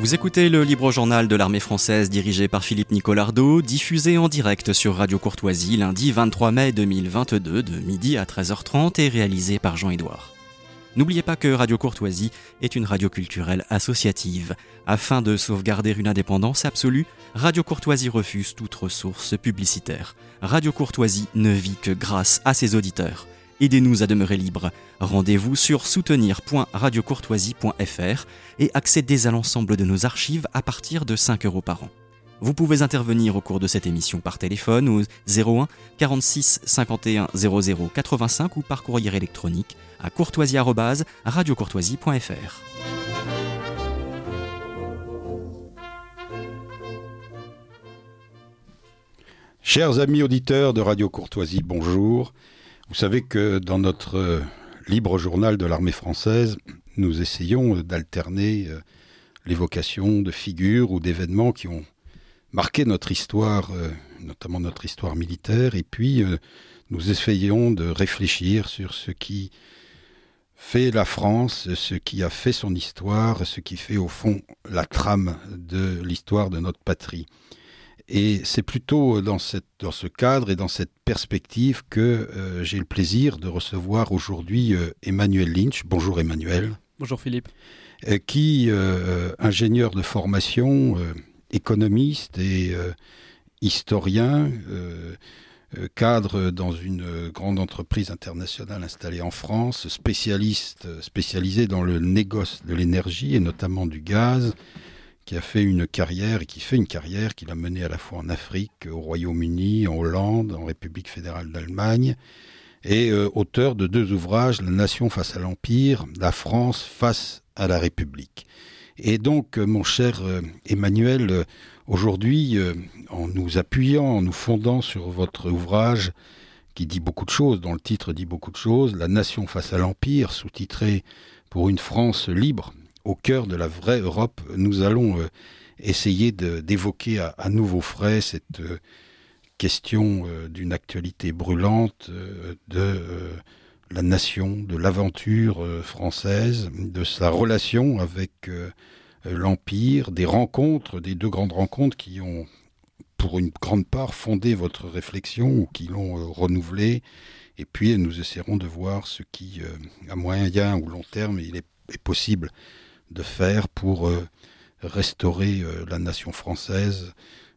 Vous écoutez le Libre Journal de l'Armée française dirigé par Philippe Nicolardot, diffusé en direct sur Radio Courtoisie lundi 23 mai 2022 de midi à 13h30 et réalisé par Jean-Édouard. N'oubliez pas que Radio Courtoisie est une radio culturelle associative. Afin de sauvegarder une indépendance absolue, Radio Courtoisie refuse toute ressource publicitaire. Radio Courtoisie ne vit que grâce à ses auditeurs. Aidez-nous à demeurer libres. Rendez-vous sur soutenir.radiocourtoisie.fr et accédez à l'ensemble de nos archives à partir de 5 € par an. Vous pouvez intervenir au cours de cette émission par téléphone au 01 46 51 00 85 ou par courrier électronique à courtoisie@radiocourtoisie.fr. Chers amis auditeurs de Radio Courtoisie, bonjour. Vous savez que dans notre libre journal de l'armée française, nous essayons d'alterner l'évocation de figures ou d'événements qui ont marqué notre histoire, notamment notre histoire militaire, et puis nous essayons de réfléchir sur ce qui fait la France, ce qui a fait son histoire, ce qui fait au fond la trame de l'histoire de notre patrie. Et c'est plutôt dans ce cadre et dans cette perspective que j'ai le plaisir de recevoir aujourd'hui Emmanuel Lynch. Bonjour Emmanuel. Bonjour Philippe. Qui, ingénieur de formation, économiste et historien, cadre dans une grande entreprise internationale installée en France, spécialisé dans le négoce de l'énergie et notamment du gaz, qui a fait une carrière et qui fait une carrière qu'il a menée à la fois en Afrique, au Royaume-Uni, en Hollande, en République fédérale d'Allemagne, et auteur de 2 ouvrages, La Nation face à l'Empire, La France face à la République. Et donc, mon cher Emmanuel, aujourd'hui, en nous appuyant, en nous fondant sur votre ouvrage qui dit beaucoup de choses, dont le titre dit beaucoup de choses, La Nation face à l'Empire, sous-titré Pour une France libre, au cœur de la vraie Europe, nous allons essayer d'évoquer à nouveau frais cette question d'une actualité brûlante de la nation, de l'aventure française, de sa relation avec l'Empire, des 2 grandes rencontres qui ont, pour une grande part, fondé votre réflexion ou qui l'ont renouvelée. Et puis, nous essaierons de voir ce qui, à moyen ou long terme, il est possible de faire pour restaurer la nation française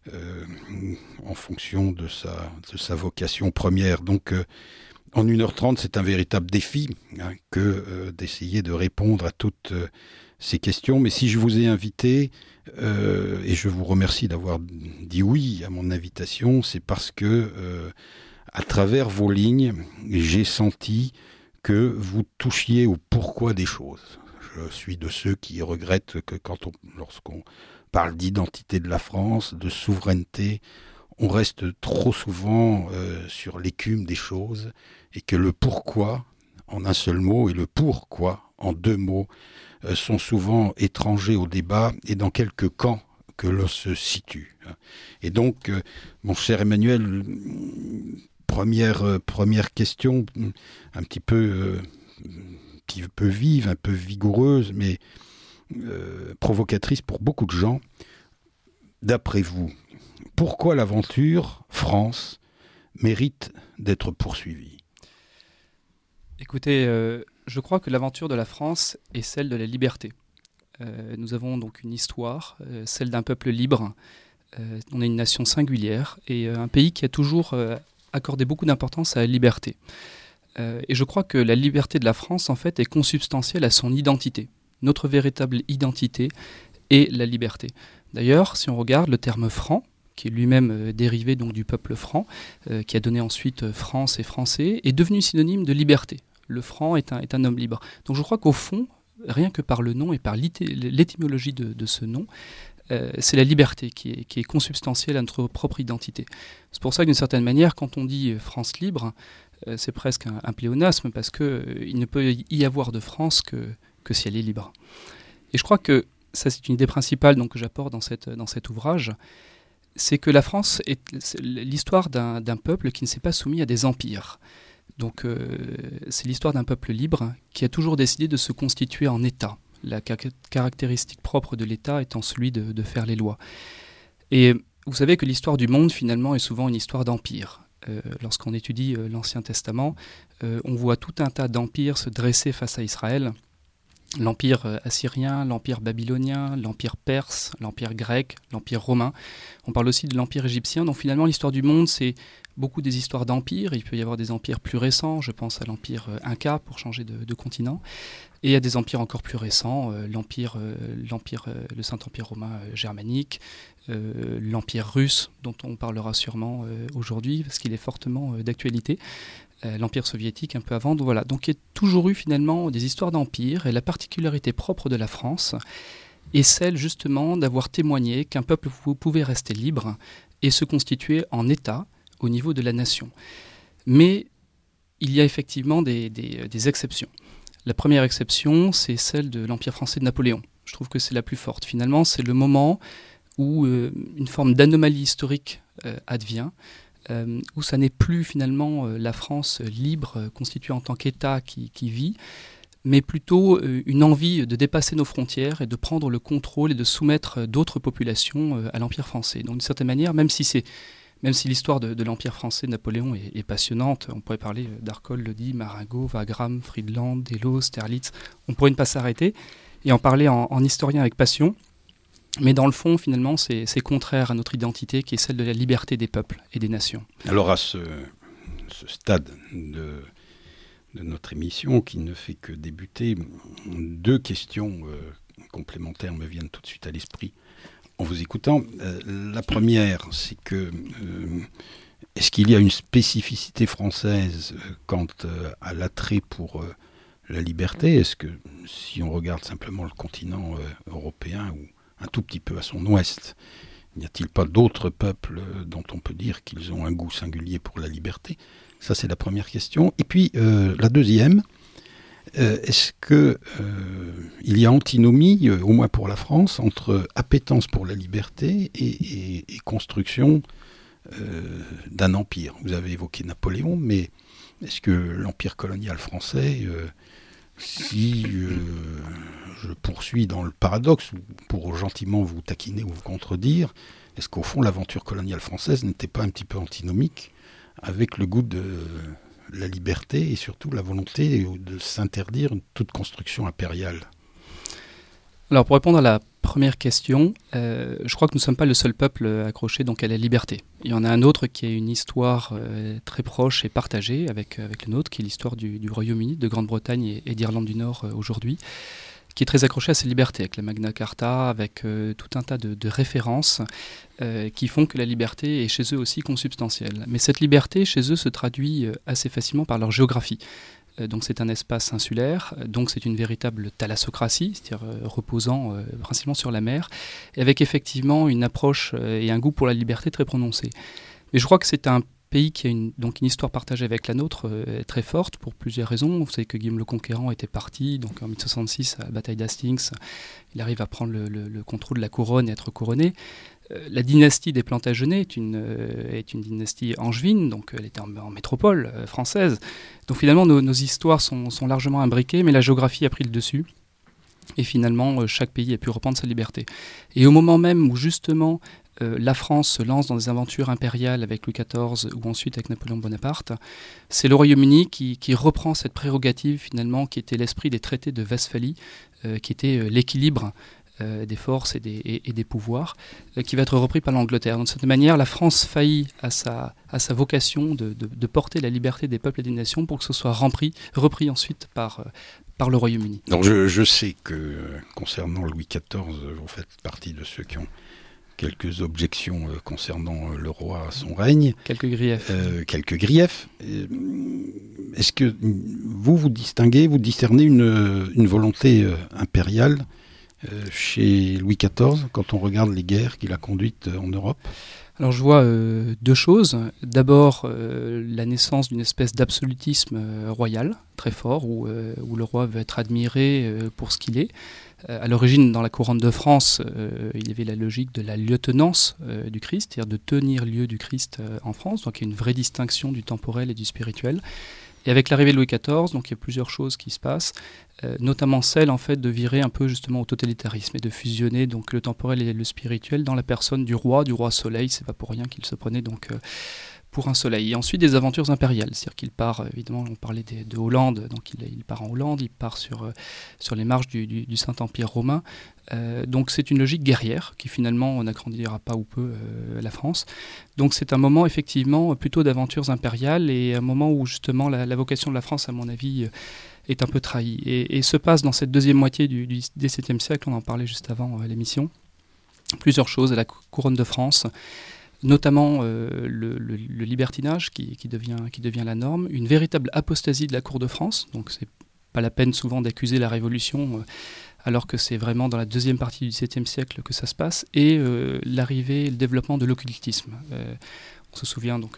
en fonction de sa vocation première. Donc, en 1h30, c'est un véritable défi que d'essayer de répondre à toutes ces questions. Mais si je vous ai invité, et je vous remercie d'avoir dit oui à mon invitation, c'est parce que, à travers vos lignes, j'ai senti que vous touchiez au pourquoi des choses. Je suis de ceux qui regrettent que lorsqu'on parle d'identité de la France, de souveraineté, on reste trop souvent sur l'écume des choses et que le pourquoi en un seul mot et le pourquoi en 2 mots sont souvent étrangers au débat et dans quelques camps que l'on se situe. Et donc, mon cher Emmanuel, première question, un petit peu vive, un peu vigoureuse, mais provocatrice pour beaucoup de gens. D'après vous, pourquoi l'aventure France mérite d'être poursuivie ? Écoutez, je crois que l'aventure de la France est celle de la liberté. Nous avons donc une histoire, celle d'un peuple libre. On est une nation singulière et un pays qui a toujours accordé beaucoup d'importance à la liberté. Et je crois que la liberté de la France, en fait, est consubstantielle à son identité. Notre véritable identité est la liberté. D'ailleurs, si on regarde le terme franc, qui est lui-même dérivé donc du peuple franc, qui a donné ensuite France et français, est devenu synonyme de liberté. Le franc est un homme libre. Donc je crois qu'au fond, rien que par le nom et par l'étymologie de ce nom, c'est la liberté qui est consubstantielle à notre propre identité. C'est pour ça que d'une certaine manière, quand on dit France libre, c'est presque un pléonasme parce qu'il ne peut y avoir de France que si elle est libre. Et je crois que ça, c'est une idée principale donc, que j'apporte dans cet ouvrage, c'est que la France est l'histoire d'un peuple qui ne s'est pas soumis à des empires. Donc c'est l'histoire d'un peuple libre qui a toujours décidé de se constituer en État. la caractéristique propre de l'État étant celui de faire les lois. Et vous savez que l'histoire du monde, finalement, est souvent une histoire d'empire. Lorsqu'on étudie l'Ancien Testament, on voit tout un tas d'empires se dresser face à Israël. L'empire assyrien, l'empire babylonien, l'empire perse, l'empire grec, l'empire romain. On parle aussi de l'empire égyptien. Donc finalement, l'histoire du monde, c'est beaucoup des histoires d'empires. Il peut y avoir des empires plus récents. Je pense à l'empire Inca, pour changer de continent. Et à des empires encore plus récents, le Saint-Empire romain germanique, l'empire russe, dont on parlera sûrement aujourd'hui, parce qu'il est fortement d'actualité. L'Empire soviétique un peu avant. Donc voilà, donc il y a toujours eu finalement des histoires d'empire, et la particularité propre de la France est celle justement d'avoir témoigné qu'un peuple pouvait rester libre et se constituer en État au niveau de la nation. Mais il y a effectivement des exceptions. La première exception, c'est celle de l'Empire français de Napoléon. Je trouve que c'est la plus forte. Finalement, c'est le moment où une forme d'anomalie historique advient, où ça n'est plus finalement la France libre, constituée en tant qu'État qui vit, mais plutôt une envie de dépasser nos frontières et de prendre le contrôle et de soumettre d'autres populations à l'Empire français. Donc d'une certaine manière, même si l'histoire de l'Empire français de Napoléon est passionnante, on pourrait parler d'Arcole, Lodi, Marengo, Wagram, Friedland, Delos, Sterlitz, on pourrait ne pas s'arrêter et en parler en historien avec passion. Mais dans le fond, finalement, c'est contraire à notre identité, qui est celle de la liberté des peuples et des nations. Alors à ce stade de notre émission, qui ne fait que débuter, deux questions complémentaires me viennent tout de suite à l'esprit en vous écoutant. La première, c'est que est-ce qu'il y a une spécificité française quant à l'attrait pour la liberté ? Est-ce que si on regarde simplement le continent européen ou un tout petit peu à son ouest, n'y a-t-il pas d'autres peuples dont on peut dire qu'ils ont un goût singulier pour la liberté ? Ça, c'est la première question. Et puis, la deuxième, est-ce qu'il y a antinomie, au moins pour la France, entre appétence pour la liberté et construction d'un empire ? Vous avez évoqué Napoléon, mais est-ce que l'empire colonial français... Si je poursuis dans le paradoxe, pour gentiment vous taquiner ou vous contredire, est-ce qu'au fond l'aventure coloniale française n'était pas un petit peu antinomique avec le goût de la liberté et surtout la volonté de s'interdire toute construction impériale ? Alors pour répondre à la première question, je crois que nous ne sommes pas le seul peuple accroché donc à la liberté. Il y en a un autre qui a une histoire très proche et partagée avec le nôtre, qui est l'histoire du Royaume-Uni, de Grande-Bretagne et d'Irlande du Nord aujourd'hui, qui est très accroché à ses libertés, avec la Magna Carta, avec tout un tas de références qui font que la liberté est chez eux aussi consubstantielle. Mais cette liberté, chez eux, se traduit assez facilement par leur géographie. Donc c'est un espace insulaire, donc c'est une véritable thalassocratie, c'est-à-dire reposant principalement sur la mer, et avec effectivement une approche et un goût pour la liberté très prononcé. Mais je crois que c'est un pays qui a une histoire partagée avec la nôtre très forte pour plusieurs raisons. Vous savez que Guillaume le Conquérant était parti, donc en 1066 à la bataille d'Hastings, il arrive à prendre le contrôle de la couronne et être couronné. La dynastie des Plantagenets est une dynastie angevine, donc elle était en métropole française. Donc finalement, nos histoires sont largement imbriquées, mais la géographie a pris le dessus. Et finalement, chaque pays a pu reprendre sa liberté. Et au moment même où justement la France se lance dans des aventures impériales avec Louis XIV ou ensuite avec Napoléon Bonaparte, c'est le Royaume-Uni qui reprend cette prérogative finalement qui était l'esprit des traités de Westphalie, qui était l'équilibre des forces et des pouvoirs, qui va être repris par l'Angleterre. Donc, de cette manière, la France faillit à sa vocation de porter la liberté des peuples et des nations pour que ce soit repris ensuite par le Royaume-Uni. Donc je sais que concernant Louis XIV, vous faites partie de ceux qui ont quelques objections concernant le roi, son règne. Quelques griefs. Est-ce que vous discernez une volonté impériale chez Louis XIV, quand on regarde les guerres qu'il a conduites en Europe ? Alors je vois deux choses. D'abord, la naissance d'une espèce d'absolutisme royal, très fort, où le roi veut être admiré pour ce qu'il est. À l'origine, dans la couronne de France, il y avait la logique de la lieutenance du Christ, c'est-à-dire de tenir lieu du Christ en France. Donc il y a une vraie distinction du temporel et du spirituel. Et avec l'arrivée de Louis XIV, donc il y a plusieurs choses qui se passent, notamment celle en fait de virer un peu justement au totalitarisme et de fusionner donc le temporel et le spirituel dans la personne du roi Soleil. C'est pas pour rien qu'il se prenait donc pour un soleil. Et ensuite des aventures impériales, c'est-à-dire qu'il part, évidemment on parlait de Hollande, donc il part en Hollande, il part sur les marges du Saint-Empire romain. Donc c'est une logique guerrière qui finalement n'agrandira pas ou peu la France. Donc c'est un moment effectivement plutôt d'aventures impériales et un moment où justement la vocation de la France, à mon avis, est un peu trahie. Et se passe dans cette deuxième moitié du XVIIe siècle, on en parlait juste avant l'émission, plusieurs choses à la couronne de France, notamment le libertinage qui devient la norme, une véritable apostasie de la cour de France, donc c'est pas la peine souvent d'accuser la Révolution, alors que c'est vraiment dans la deuxième partie du XVIIe siècle que ça se passe, et l'arrivée et le développement de l'occultisme. On se souvient donc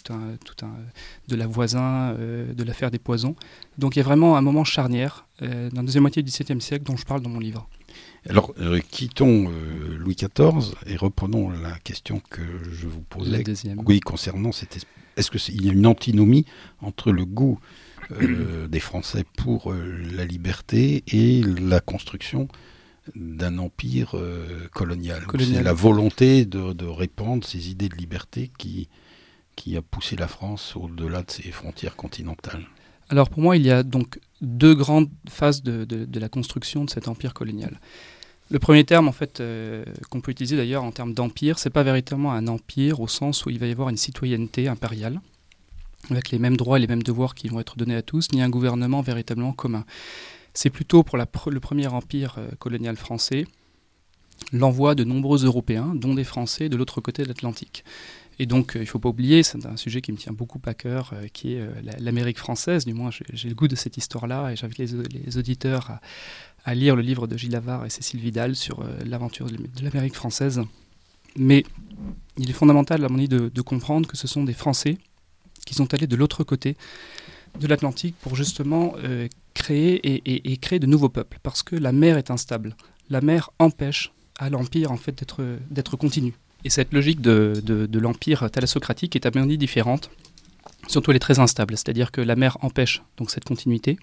de la Voisin, de l'affaire des poisons. Donc il y a vraiment un moment charnière dans la deuxième moitié du XVIIe siècle dont je parle dans mon livre. Alors, quittons Louis XIV et reprenons la question que je vous posais. La deuxième. Oui, concernant est-ce qu'il y a une antinomie entre le goût des Français pour la liberté et la construction d'un empire colonial. C'est la volonté de répandre ces idées de liberté qui a poussé la France au-delà de ses frontières continentales. Alors pour moi, il y a donc deux grandes phases de la construction de cet empire colonial. Le premier terme, en fait, qu'on peut utiliser d'ailleurs en termes d'empire, c'est pas véritablement un empire au sens où il va y avoir une citoyenneté impériale, avec les mêmes droits et les mêmes devoirs qui vont être donnés à tous, ni un gouvernement véritablement commun. C'est plutôt pour le premier empire colonial français, l'envoi de nombreux Européens, dont des Français, de l'autre côté de l'Atlantique. Et donc, il ne faut pas oublier, c'est un sujet qui me tient beaucoup à cœur, qui est l'Amérique française. Du moins, j'ai le goût de cette histoire-là, et j'invite les auditeurs à lire le livre de Gilles Lavard et Cécile Vidal sur l'aventure de l'Amérique française. Mais il est fondamental, à mon avis, de comprendre que ce sont des Français qui sont allés de l'autre côté de l'Atlantique pour justement créer et créer de nouveaux peuples, parce que la mer est instable. La mer empêche à l'empire en fait d'être continu. Et cette logique de l'empire thalassocratique est à mon avis différente. Surtout, elle est très instable, c'est-à-dire que la mer empêche donc cette continuité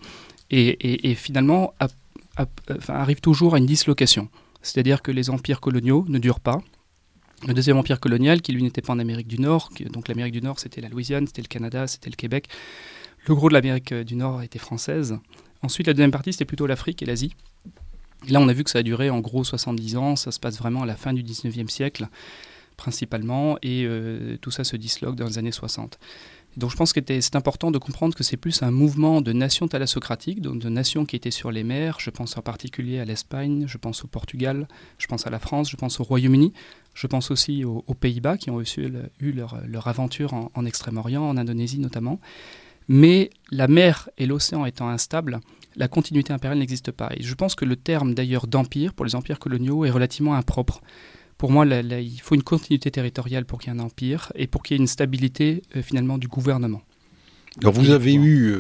et finalement arrive toujours à une dislocation. C'est-à-dire que les empires coloniaux ne durent pas. Le deuxième empire colonial, qui lui n'était pas en Amérique du Nord, donc l'Amérique du Nord c'était la Louisiane, c'était le Canada, c'était le Québec. Le gros de l'Amérique du Nord était française. Ensuite, la deuxième partie, c'était plutôt l'Afrique et l'Asie. Et là, on a vu que ça a duré en gros 70 ans. Ça se passe vraiment à la fin du 19e siècle, principalement. Et tout ça se disloque dans les années 60. Et donc, je pense que c'est important de comprendre que c'est plus un mouvement de nations thalassocratiques, donc de nations qui étaient sur les mers. Je pense en particulier à l'Espagne, je pense au Portugal, je pense à la France, je pense au Royaume-Uni. Je pense aussi aux Pays-Bas, qui ont aussi eu leur aventure en Extrême-Orient, en Indonésie notamment. Mais la mer et l'océan étant instables, la continuité impériale n'existe pas. Et je pense que le terme d'ailleurs d'empire, pour les empires coloniaux, est relativement impropre. Pour moi, il faut une continuité territoriale pour qu'il y ait un empire et pour qu'il y ait une stabilité finalement du gouvernement. Alors vous avez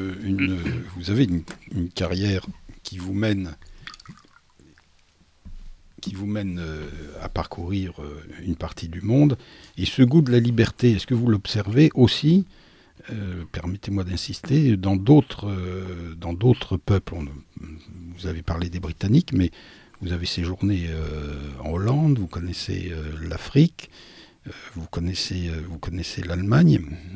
une carrière qui vous mène à parcourir une partie du monde. Et ce goût de la liberté, est-ce que vous l'observez aussi permettez-moi d'insister, dans d'autres peuples. Vous avez parlé des Britanniques, mais vous avez séjourné en Hollande, vous connaissez l'Afrique, vous connaissez l'Allemagne.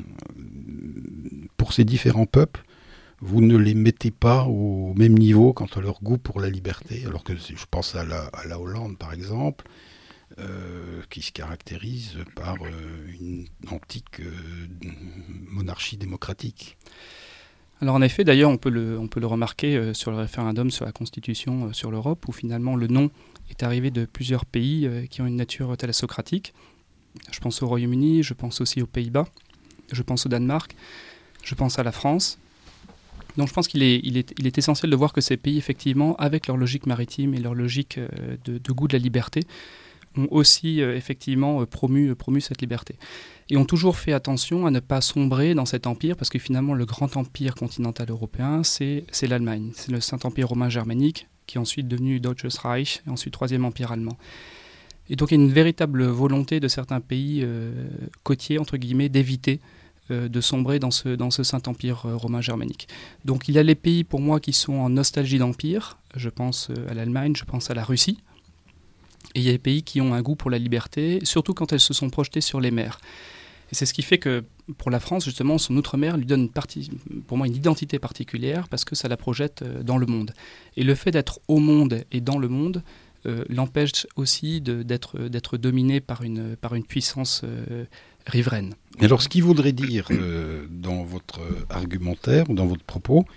Pour ces différents peuples, vous ne les mettez pas au même niveau quant à leur goût pour la liberté, alors que je pense à la Hollande, par exemple, qui se caractérise par une antique monarchie démocratique. Alors en effet, d'ailleurs, on peut le remarquer sur le référendum sur la Constitution sur l'Europe, où finalement le non est arrivé de plusieurs pays qui ont une nature thalassocratique. Je pense au Royaume-Uni, je pense aussi aux Pays-Bas, je pense au Danemark, je pense à la France. Donc je pense qu'il est essentiel de voir que ces pays, effectivement, avec leur logique maritime et leur logique de goût de la liberté, ont aussi effectivement promu cette liberté. Et ont toujours fait attention à ne pas sombrer dans cet empire, parce que finalement le grand empire continental européen, c'est l'Allemagne. C'est le Saint-Empire romain germanique, qui est ensuite devenu Deutsches Reich, et ensuite Troisième Empire allemand. Et donc il y a une véritable volonté de certains pays côtiers, entre guillemets, d'éviter de sombrer dans ce Saint-Empire romain germanique. Donc il y a les pays pour moi qui sont en nostalgie d'empire, je pense à l'Allemagne, je pense à la Russie, et il y a des pays qui ont un goût pour la liberté, surtout quand elles se sont projetées sur les mers. Et c'est ce qui fait que pour la France, justement, son outre-mer lui donne pour moi une identité particulière parce que ça la projette dans le monde. Et le fait d'être au monde et dans le monde l'empêche aussi d'être dominé par une puissance riveraine. Alors, ce qui voudrait dire, dans votre argumentaire, dans votre propos,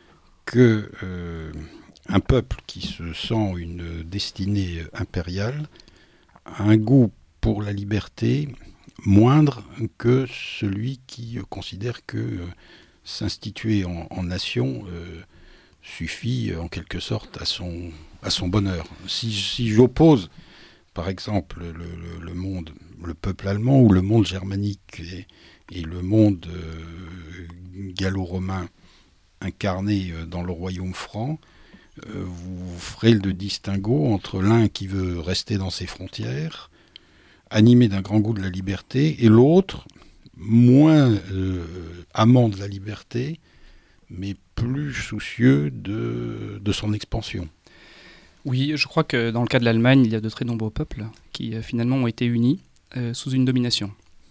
que un peuple qui se sent une destinée impériale a un goût pour la liberté moindre que celui qui considère que s'instituer en nation suffit en quelque sorte à son bonheur. Si j'oppose par exemple le monde, le peuple allemand ou le monde germanique et le monde gallo-romain incarné dans le royaume franc, vous ferez le distinguo entre l'un qui veut rester dans ses frontières, animé d'un grand goût de la liberté, et l'autre, moins amant de la liberté, mais plus soucieux de son expansion. Oui, je crois que dans le cas de l'Allemagne, il y a de très nombreux peuples qui finalement ont été unis sous une domination.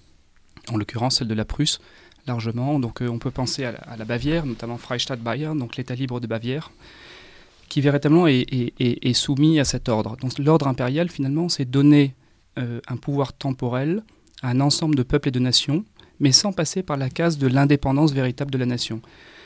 En l'occurrence, celle de la Prusse, largement. Donc on peut penser à la Bavière, notamment Freistaat Bayern, donc l'État libre de Bavière, qui véritablement est soumis à cet ordre. Donc l'ordre impérial, finalement, c'est donner un pouvoir temporel à un ensemble de peuples et de nations, mais sans passer par la case de l'indépendance véritable de la nation.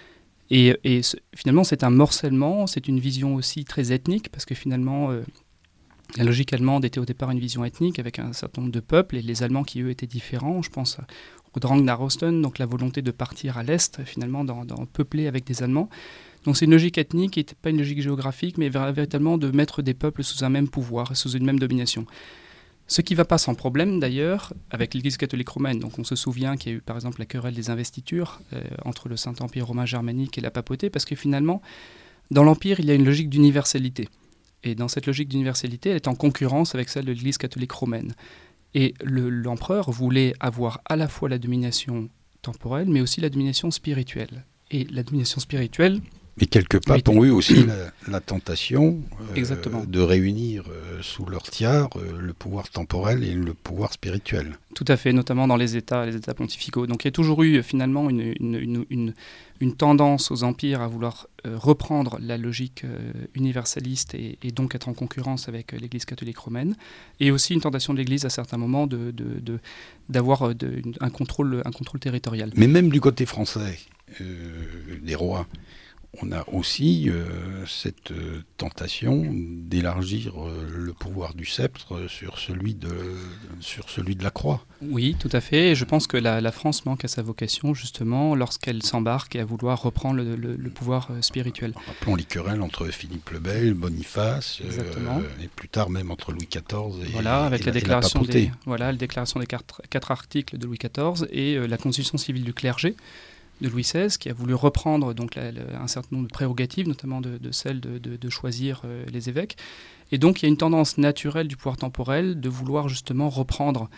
Et finalement, c'est un morcellement, c'est une vision aussi très ethnique, parce que finalement, la logique allemande était au départ une vision ethnique, avec un certain nombre de peuples, et les Allemands qui, eux, étaient différents. Je pense au Drang nach Osten, donc la volonté de partir à l'Est, finalement, peupler avec des Allemands. Donc c'est une logique ethnique, qui n'était pas une logique géographique, mais véritablement de mettre des peuples sous un même pouvoir, sous une même domination. Ce qui ne va pas sans problème d'ailleurs avec l'Église catholique romaine. Donc on se souvient qu'il y a eu par exemple la querelle des investitures entre le Saint-Empire romain germanique et la papauté, parce que finalement, dans l'Empire, il y a une logique d'universalité. Et dans cette logique d'universalité, elle est en concurrence avec celle de l'Église catholique romaine. Et l'empereur voulait avoir à la fois la domination temporelle, mais aussi la domination spirituelle. Et la domination spirituelle... Mais quelques papes ont eu aussi la tentation de réunir sous leur tiare le pouvoir temporel et le pouvoir spirituel. Tout à fait, notamment dans les États pontificaux. Donc il y a toujours eu finalement une tendance aux empires à vouloir reprendre la logique universaliste et donc être en concurrence avec l'Église catholique romaine, et aussi une tentation de l'Église à certains moments d'avoir un contrôle territorial. Mais même du côté français, des rois, on a aussi cette tentation d'élargir le pouvoir du sceptre sur celui de la croix. Oui, tout à fait. Et je pense que la France manque à sa vocation, justement, lorsqu'elle s'embarque à vouloir reprendre le pouvoir spirituel. Rappelons les querelles entre Philippe le Bel, Boniface, et plus tard même entre Louis XIV et avec la déclaration la déclaration des quatre articles de Louis XIV et la constitution civile du clergé de Louis XVI, qui a voulu reprendre donc un certain nombre de prérogatives, notamment de celle de choisir les évêques. Et donc il y a une tendance naturelle du pouvoir temporel de vouloir justement reprendre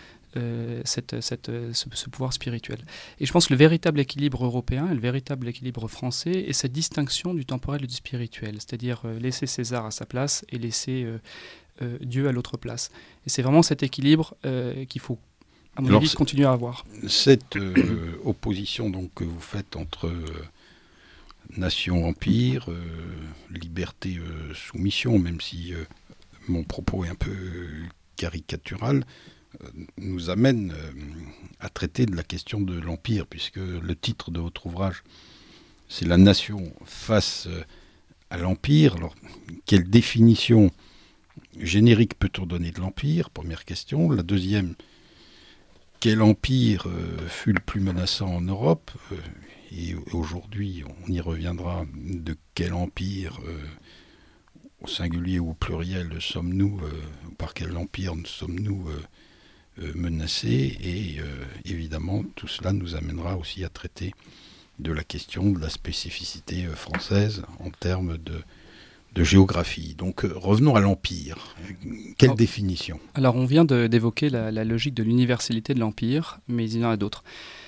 ce pouvoir spirituel. Et je pense que le véritable équilibre européen et le véritable équilibre français est cette distinction du temporel et du spirituel, c'est-à-dire laisser César à sa place et laisser Dieu à l'autre place. Et c'est vraiment cet équilibre qu'il faut, à mon avis, continuer à avoir. Cette opposition donc, que vous faites entre nation-empire, liberté, soumission, même si mon propos est un peu caricatural, nous amène à traiter de la question de l'empire, puisque le titre de votre ouvrage, c'est La nation face à l'empire. Alors, quelle définition générique peut-on donner de l'empire? Première question. La deuxième, quel empire fut le plus menaçant en Europe? Et aujourd'hui, on y reviendra, de quel empire, au singulier ou au pluriel, sommes-nous, par quel empire sommes-nous menacés? Et évidemment, tout cela nous amènera aussi à traiter de la question de la spécificité française en termes de géographie. Donc revenons à l'Empire. Quelle définition? Alors on vient d'évoquer la logique de l'universalité de l'Empire, mais il y en a d'autres.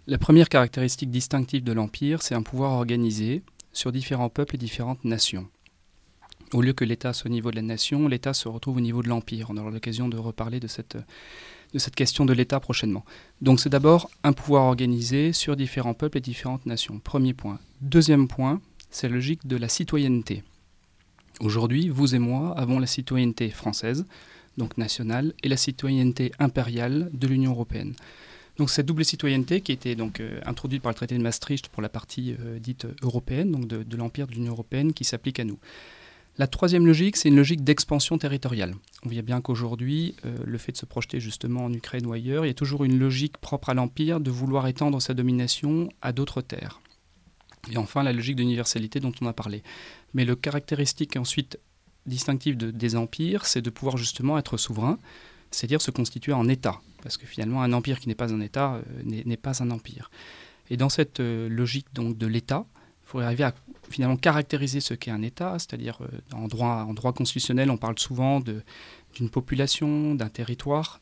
La première caractéristique distinctive de l'Empire, c'est un pouvoir organisé sur différents peuples et différentes nations. Au lieu que l'État soit au niveau de la nation, l'État se retrouve au niveau de l'Empire. On aura l'occasion de reparler de cette question de l'État prochainement. Donc c'est d'abord un pouvoir organisé sur différents peuples et différentes nations. Premier point. Deuxième point, c'est la logique de la citoyenneté. Aujourd'hui, vous et moi avons la citoyenneté française, donc nationale, et la citoyenneté impériale de l'Union européenne. Donc cette double citoyenneté qui a été donc introduite par le traité de Maastricht pour la partie dite européenne, donc de l'Empire de l'Union européenne, qui s'applique à nous. La troisième logique, c'est une logique d'expansion territoriale. On voit bien qu'aujourd'hui, le fait de se projeter justement en Ukraine ou ailleurs, il y a toujours une logique propre à l'Empire de vouloir étendre sa domination à d'autres terres. Et enfin, la logique d'universalité dont on a parlé. Mais le caractéristique ensuite distinctif des empires, c'est de pouvoir justement être souverain, c'est-à-dire se constituer en État. Parce que finalement, un empire qui n'est pas un État n'est pas un empire. Et dans cette logique donc, de l'État, il faut arriver à finalement caractériser ce qu'est un État, c'est-à-dire en droit constitutionnel, on parle souvent d'une population, d'un territoire,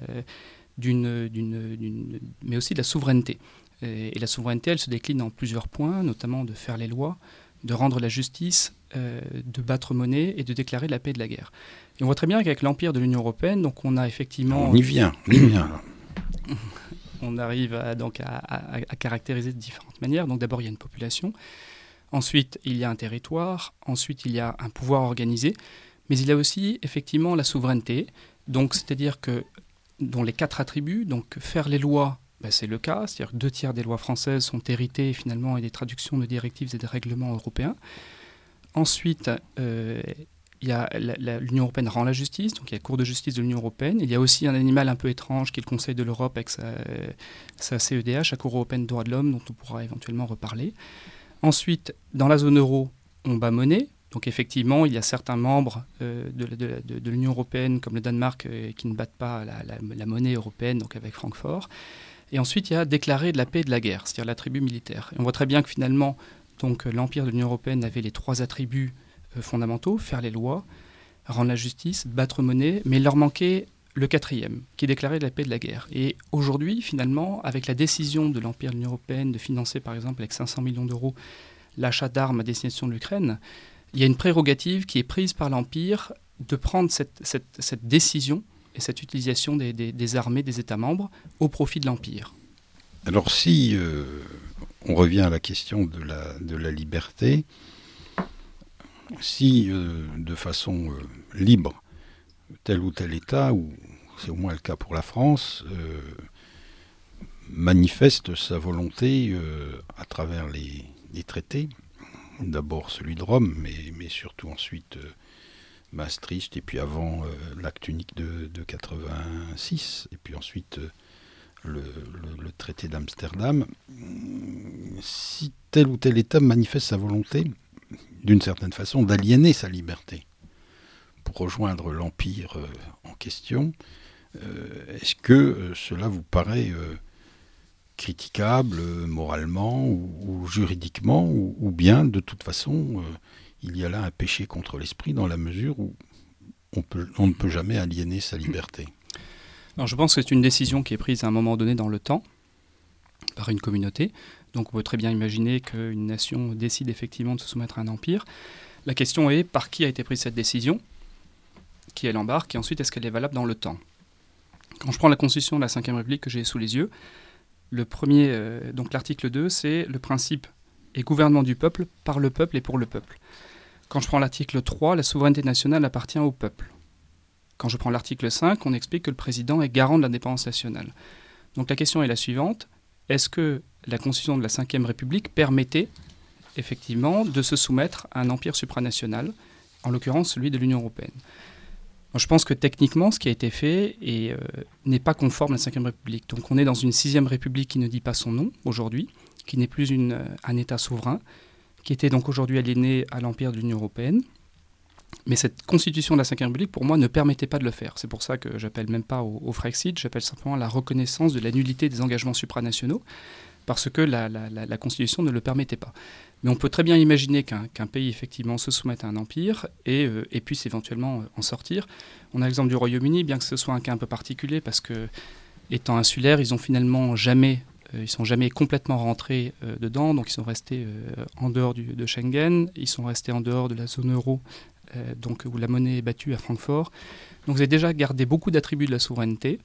mais aussi de la souveraineté. Et la souveraineté, elle se décline en plusieurs points, notamment de faire les lois, de rendre la justice, de battre monnaie et de déclarer la paix et de la guerre. Et on voit très bien qu'avec l'Empire de l'Union européenne, donc on a effectivement... On y vient. Là. On arrive à caractériser de différentes manières. Donc d'abord, il y a une population. Ensuite, il y a un territoire. Ensuite, il y a un pouvoir organisé. Mais il y a aussi, effectivement, la souveraineté. Donc, c'est-à-dire que, dont les 4 attributs, donc faire les lois, c'est le cas. C'est-à-dire que 2/3 des lois françaises sont héritées, finalement, et des traductions de directives et de règlements européens. Ensuite, l'Union européenne rend la justice, donc il y a la Cour de justice de l'Union européenne. Il y a aussi un animal un peu étrange qui est le Conseil de l'Europe avec sa CEDH, la Cour européenne des droits de l'homme, dont on pourra éventuellement reparler. Ensuite, dans la zone euro, on bat monnaie. Donc effectivement, il y a certains membres de l'Union européenne, comme le Danemark, qui ne battent pas la monnaie européenne, donc avec Francfort. Et ensuite, il y a déclaré de la paix et de la guerre, c'est-à-dire l'attribut militaire. Et on voit très bien que finalement, donc, l'Empire de l'Union européenne avait les 3 attributs fondamentaux, faire les lois, rendre la justice, battre monnaie, mais il leur manquait le 4e, qui est déclaré de la paix et de la guerre. Et aujourd'hui, finalement, avec la décision de l'Empire de l'Union européenne de financer, par exemple, avec 500 millions d'euros, l'achat d'armes à destination de l'Ukraine, il y a une prérogative qui est prise par l'Empire de prendre cette décision et cette utilisation des armées des États membres au profit de l'Empire. Alors si on revient à la question de la liberté, si de façon libre, tel ou tel État, ou c'est au moins le cas pour la France, manifeste sa volonté à travers les traités, d'abord celui de Rome, mais surtout ensuite Maastricht, et puis avant l'acte unique de 86, et puis ensuite le traité d'Amsterdam. Si tel ou tel État manifeste sa volonté, d'une certaine façon, d'aliéner sa liberté pour rejoindre l'Empire en question, est-ce que cela vous paraît critiquable moralement ou juridiquement, ou bien, de toute façon, il y a là un péché contre l'esprit dans la mesure où on ne peut jamais aliéner sa liberté? Alors, je pense que c'est une décision qui est prise à un moment donné dans le temps, par une communauté. Donc on peut très bien imaginer qu'une nation décide effectivement de se soumettre à un empire. La question est par qui a été prise cette décision, qui elle embarque, et ensuite est-ce qu'elle est valable dans le temps. Quand je prends la Constitution de la Ve République que j'ai sous les yeux, le premier, donc l'article 2, c'est le principe et gouvernement du peuple, par le peuple et pour le peuple. Quand je prends l'article 3, la souveraineté nationale appartient au peuple. Quand je prends l'article 5, on explique que le président est garant de l'indépendance nationale. Donc la question est la suivante. Est-ce que la Constitution de la Ve République permettait effectivement de se soumettre à un empire supranational, en l'occurrence celui de l'Union européenne? Moi, je pense que techniquement, ce qui a été fait n'est pas conforme à la Ve République. Donc on est dans une 6e République qui ne dit pas son nom aujourd'hui, qui n'est plus un État souverain, qui était donc aujourd'hui aliéné à l'empire de l'Union européenne. Mais cette constitution de la Ve République, pour moi, ne permettait pas de le faire. C'est pour ça que j'appelle même pas au Frexit, j'appelle simplement à la reconnaissance de la nullité des engagements supranationaux, parce que la constitution ne le permettait pas. Mais on peut très bien imaginer qu'un pays, effectivement, se soumette à un empire et puisse éventuellement en sortir. On a l'exemple du Royaume-Uni, bien que ce soit un cas un peu particulier, parce que, étant insulaire, ils n'ont finalement jamais Ils ne sont jamais complètement rentrés dedans, donc ils sont restés en dehors de Schengen, ils sont restés en dehors de la zone euro, donc où la monnaie est battue à Francfort. Donc ils ont déjà gardé beaucoup d'attributs de la souveraineté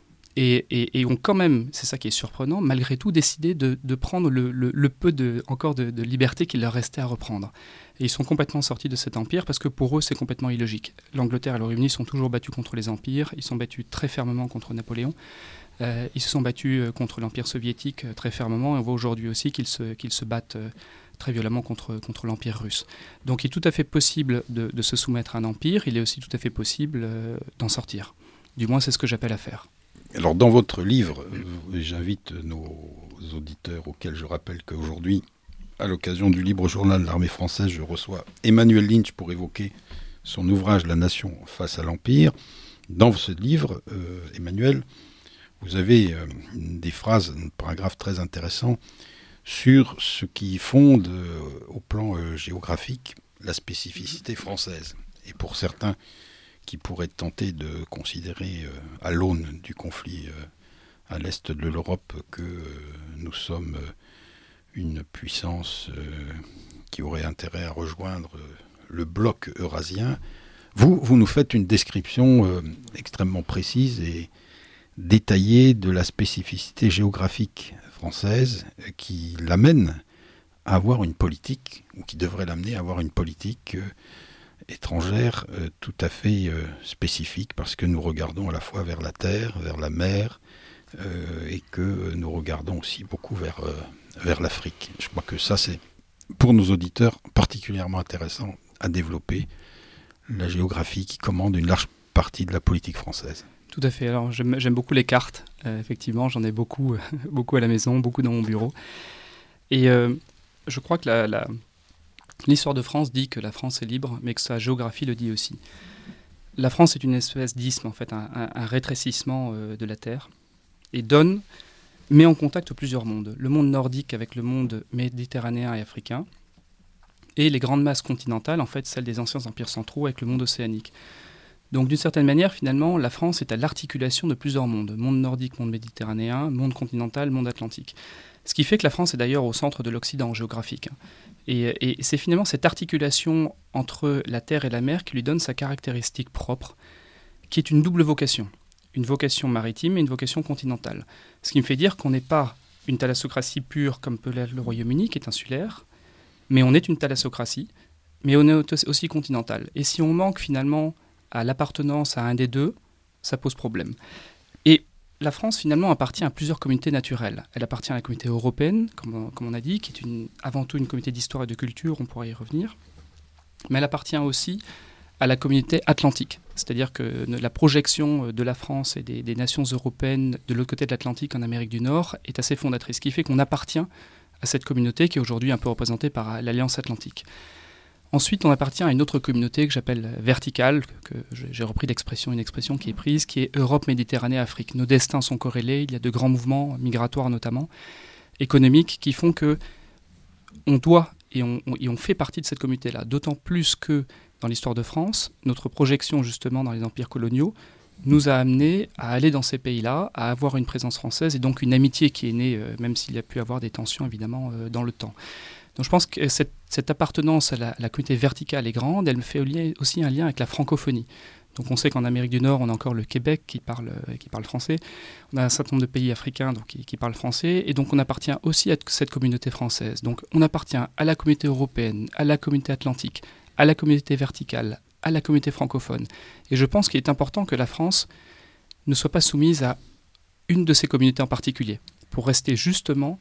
et ont quand même, c'est ça qui est surprenant, malgré tout décidé de prendre le peu encore de liberté qu'il leur restait à reprendre. Et ils sont complètement sortis de cet empire parce que pour eux, c'est complètement illogique. L'Angleterre et le Royaume-Uni sont toujours battus contre les empires, ils sont battus très fermement contre Napoléon. Ils se sont battus contre l'Empire soviétique très fermement et on voit aujourd'hui aussi qu'ils se battent très violemment contre l'Empire russe. Donc il est tout à fait possible de se soumettre à un empire, il est aussi tout à fait possible d'en sortir. Du moins, c'est ce que j'appelle à faire. Alors dans votre livre, j'invite nos auditeurs auxquels je rappelle qu'aujourd'hui, à l'occasion du Libre Journal de l'Armée française, je reçois Emmanuel Lynch pour évoquer son ouvrage « La nation face à l'Empire ». Dans ce livre, Emmanuel, vous avez des phrases, un paragraphe très intéressant sur ce qui fonde au plan géographique la spécificité française. Et pour certains qui pourraient tenter de considérer à l'aune du conflit à l'est de l'Europe que nous sommes une puissance qui aurait intérêt à rejoindre le bloc eurasien, vous nous faites une description extrêmement précise et détaillée de la spécificité géographique française qui l'amène à avoir une politique, ou qui devrait l'amener à avoir une politique étrangère tout à fait spécifique, parce que nous regardons à la fois vers la terre, vers la mer, et que nous regardons aussi beaucoup vers l'Afrique. Je crois que ça, c'est pour nos auditeurs particulièrement intéressant à développer, la géographie qui commande une large partie de la politique française. Tout à fait. Alors j'aime beaucoup les cartes. Effectivement, j'en ai beaucoup, beaucoup à la maison, beaucoup dans mon bureau. Et je crois que l'histoire de France dit que la France est libre, mais que sa géographie le dit aussi. La France est une espèce d'isthme, en fait, un rétrécissement de la Terre, et met en contact plusieurs mondes. Le monde nordique avec le monde méditerranéen et africain, et les grandes masses continentales, en fait, celles des anciens empires centraux avec le monde océanique. Donc d'une certaine manière, finalement, la France est à l'articulation de plusieurs mondes. Monde nordique, monde méditerranéen, monde continental, monde atlantique. Ce qui fait que la France est d'ailleurs au centre de l'Occident géographique. Et c'est finalement cette articulation entre la terre et la mer qui lui donne sa caractéristique propre, qui est une double vocation. Une vocation maritime et une vocation continentale. Ce qui me fait dire qu'on n'est pas une thalassocratie pure comme peut l'être le Royaume-Uni, qui est insulaire, mais on est une thalassocratie, mais on est aussi continentale. Et si on manque finalement à l'appartenance à un des deux, ça pose problème. Et la France, finalement, appartient à plusieurs communautés naturelles. Elle appartient à la communauté européenne, comme on a dit, qui est avant tout une communauté d'histoire et de culture, on pourra y revenir. Mais elle appartient aussi à la communauté atlantique. C'est-à-dire que la projection de la France et des nations européennes de l'autre côté de l'Atlantique, en Amérique du Nord, est assez fondatrice. Ce qui fait qu'on appartient à cette communauté qui est aujourd'hui un peu représentée par l'Alliance Atlantique. Ensuite, on appartient à une autre communauté que j'appelle verticale, que j'ai repris une expression qui est prise, qui est Europe, Méditerranée, Afrique. Nos destins sont corrélés, il y a de grands mouvements migratoires notamment, économiques, qui font que on doit et on fait partie de cette communauté-là. D'autant plus que dans l'histoire de France, notre projection justement dans les empires coloniaux nous a amenés à aller dans ces pays-là, à avoir une présence française et donc une amitié qui est née, même s'il y a pu avoir des tensions évidemment dans le temps. Donc je pense que cette appartenance à la communauté verticale est grande, elle me fait aussi un lien avec la francophonie. Donc on sait qu'en Amérique du Nord, on a encore le Québec qui parle français, on a un certain nombre de pays africains donc, qui parlent français, et donc on appartient aussi à cette communauté française. Donc on appartient à la communauté européenne, à la communauté atlantique, à la communauté verticale, à la communauté francophone. Et je pense qu'il est important que la France ne soit pas soumise à une de ces communautés en particulier, pour rester justement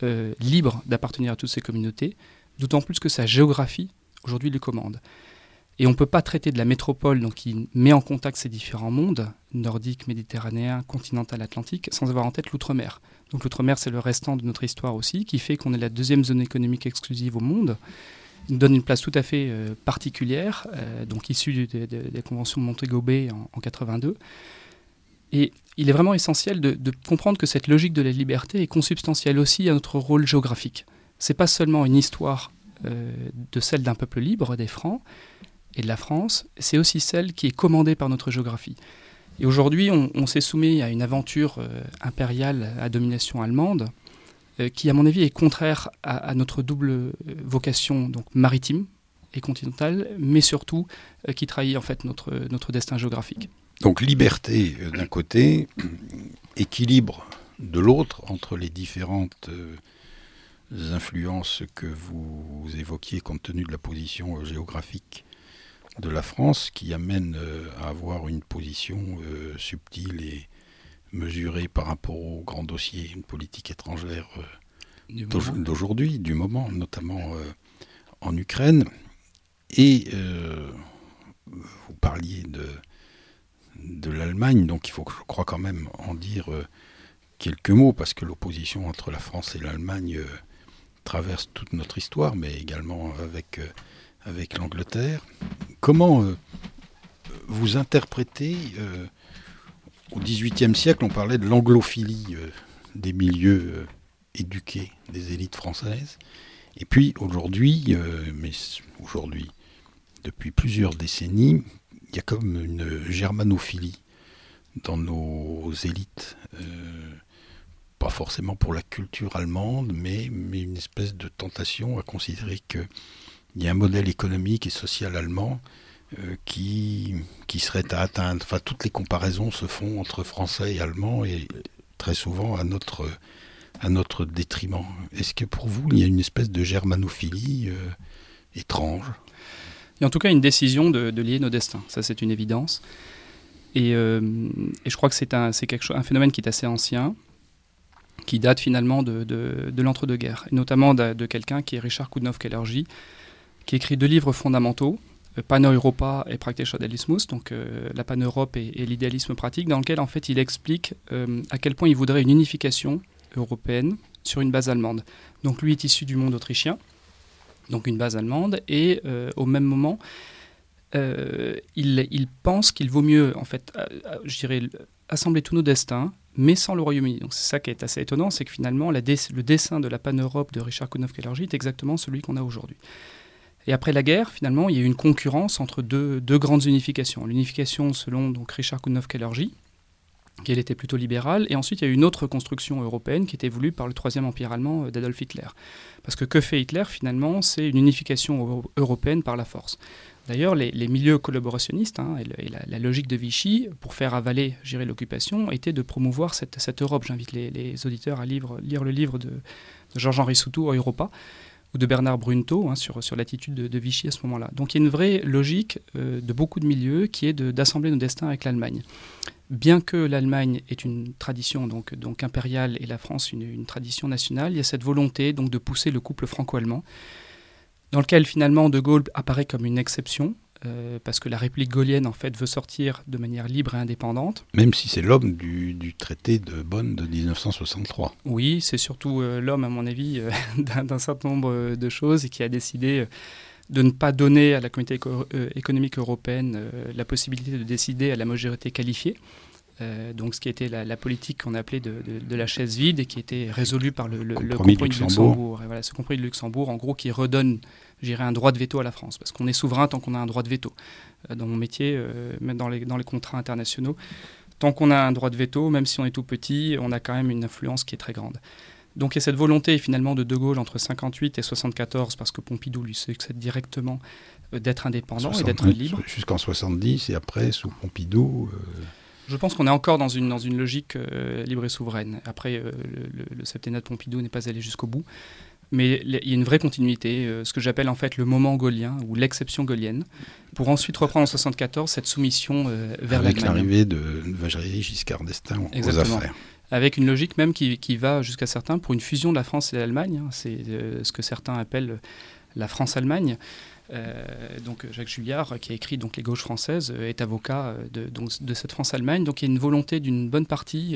libre d'appartenir à toutes ces communautés, d'autant plus que sa géographie, aujourd'hui, le commande. Et on ne peut pas traiter de la métropole donc, qui met en contact ces différents mondes, nordique, méditerranéen, continental, atlantique, sans avoir en tête l'outre-mer. Donc l'outre-mer, c'est le restant de notre histoire aussi, qui fait qu'on est la deuxième zone économique exclusive au monde, nous donne une place tout à fait particulière, donc issue des conventions de Montego Bay en 82. Et il est vraiment essentiel de comprendre que cette logique de la liberté est consubstantielle aussi à notre rôle géographique. Ce n'est pas seulement une histoire de celle d'un peuple libre, des Francs, et de la France, c'est aussi celle qui est commandée par notre géographie. Et aujourd'hui, on s'est soumis à une aventure impériale à domination allemande, qui à mon avis est contraire à notre double vocation donc maritime et continentale, mais surtout qui trahit en fait notre destin géographique. Donc liberté d'un côté, équilibre de l'autre entre les différentes influences que vous évoquiez compte tenu de la position géographique de la France qui amène à avoir une position subtile et mesurée par rapport aux grands dossiers, une politique étrangère d'aujourd'hui, du moment, notamment en Ukraine. Et vous parliez de l'Allemagne, donc il faut, je crois, quand même en dire quelques mots, parce que l'opposition entre la France et l'Allemagne traverse toute notre histoire, mais également avec l'Angleterre. Comment vous interprétez, au XVIIIe siècle, on parlait de l'anglophilie des milieux éduqués, des élites françaises, et puis aujourd'hui, depuis plusieurs décennies, il y a comme une germanophilie dans nos élites, pas forcément pour la culture allemande, mais une espèce de tentation à considérer qu'il y a un modèle économique et social allemand qui serait à atteindre. Enfin, toutes les comparaisons se font entre Français et Allemands, et très souvent à notre détriment. Est-ce que pour vous, il y a une espèce de germanophilie étrange ? Il y a en tout cas une décision de lier nos destins, ça c'est une évidence. Et je crois que c'est un phénomène qui est assez ancien, qui date finalement de l'entre-deux-guerres, et notamment de quelqu'un qui est Richard Koudnov-Kalergi, qui écrit 2 livres fondamentaux, Pan-Europa et Praktischer-Idealismus, donc la pan-Europe et l'idéalisme pratique, dans lequel en fait il explique à quel point il voudrait une unification européenne sur une base allemande. Donc lui est issu du monde autrichien, donc une base allemande, et au même moment, il pense qu'il vaut mieux, en fait, je dirais, assembler tous nos destins, mais sans le Royaume-Uni. Donc c'est ça qui est assez étonnant, c'est que finalement, le dessin de la pan-Europe de Richard Koudnov-Kalergi est exactement celui qu'on a aujourd'hui. Et après la guerre, finalement, il y a eu une concurrence entre deux grandes unifications. L'unification selon donc, Richard Koudnov-Kalergi, qui elle était plutôt libérale, et ensuite il y a eu une autre construction européenne qui était voulue par le Troisième Empire allemand d'Adolf Hitler. Parce que fait Hitler finalement? C'est une unification européenne par la force. D'ailleurs, les milieux collaborationnistes et la logique de Vichy, pour faire avaler, l'occupation, était de promouvoir cette Europe. J'invite les auditeurs à lire le livre de Georges-Henri Soutou, Europa, ou de Bernard Brunto sur l'attitude de Vichy à ce moment-là. Donc il y a une vraie logique de beaucoup de milieux qui est d'assembler nos destins avec l'Allemagne. Bien que l'Allemagne est une tradition donc impériale et la France une tradition nationale, il y a cette volonté donc de pousser le couple franco-allemand, dans lequel finalement De Gaulle apparaît comme une exception, parce que la République gaullienne en fait veut sortir de manière libre et indépendante. Même si c'est l'homme du traité de Bonn de 1963. Oui, c'est surtout l'homme, à mon avis, d'un certain nombre de choses, et qui a décidé de ne pas donner à la Communauté économique européenne la possibilité de décider à la majorité qualifiée. Donc ce qui était la politique qu'on appelait de la chaise vide, et qui était résolue par le compromis de Luxembourg. Et voilà, ce compromis de Luxembourg, en gros, qui redonne, un droit de veto à la France, parce qu'on est souverain tant qu'on a un droit de veto. Dans mon métier, même dans les contrats internationaux, tant qu'on a un droit de veto, même si on est tout petit, on a quand même une influence qui est très grande. Donc il y a cette volonté finalement de Gaulle entre 58 et 74, parce que Pompidou lui succède directement, d'être indépendant et d'être libre. Jusqu'en 70, et après, sous Pompidou... Je pense qu'on est encore dans une logique libre et souveraine. Après, le septennat de Pompidou n'est pas allé jusqu'au bout. Mais il y a une vraie continuité, ce que j'appelle en fait le moment gaullien, ou l'exception gaulienne, pour ensuite reprendre en 74 cette soumission vers l'Allemagne. Avec l'arrivée de Valéry Giscard d'Estaing aux affaires. Avec une logique même qui va jusqu'à certains pour une fusion de la France et de l'Allemagne. C'est ce que certains appellent la France-Allemagne. Donc Jacques Julliard, qui a écrit donc Les Gauches françaises, est avocat de cette France-Allemagne. Donc il y a une volonté d'une bonne partie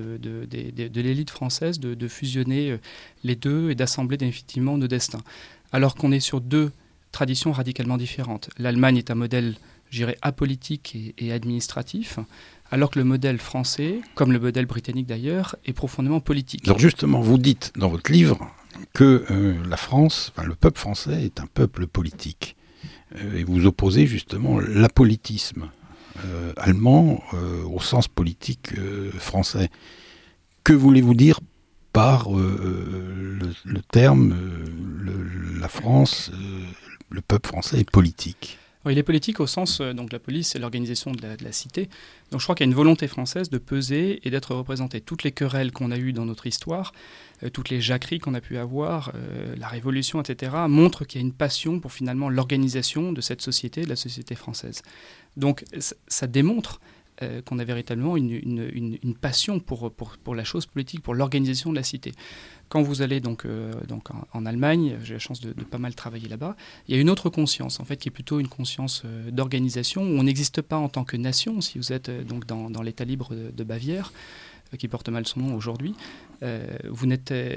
de l'élite française de fusionner les deux et d'assembler définitivement nos destins. Alors qu'on est sur 2 traditions radicalement différentes. L'Allemagne est un modèle, apolitique et administratif, alors que le modèle français, comme le modèle britannique d'ailleurs, est profondément politique. Alors justement, vous dites dans votre livre que la France, le peuple français est un peuple politique. Et vous opposez justement l'apolitisme allemand au sens politique français. Que voulez-vous dire par le terme la France, le peuple français est politique. Oui, il est politique au sens, donc la police, c'est l'organisation de la cité. Donc je crois qu'il y a une volonté française de peser et d'être représentée. Toutes les querelles qu'on a eues dans notre histoire, toutes les jacqueries qu'on a pu avoir, la Révolution, etc., montrent qu'il y a une passion pour finalement l'organisation de cette société, de la société française. Donc ça démontre qu'on a véritablement une passion pour la chose politique, pour l'organisation de la cité. Quand vous allez donc en Allemagne, j'ai la chance de pas mal travailler là-bas, il y a une autre conscience, en fait, qui est plutôt une conscience d'organisation, où on n'existe pas en tant que nation. Si vous êtes donc dans l'État libre de Bavière, qui porte mal son nom aujourd'hui, vous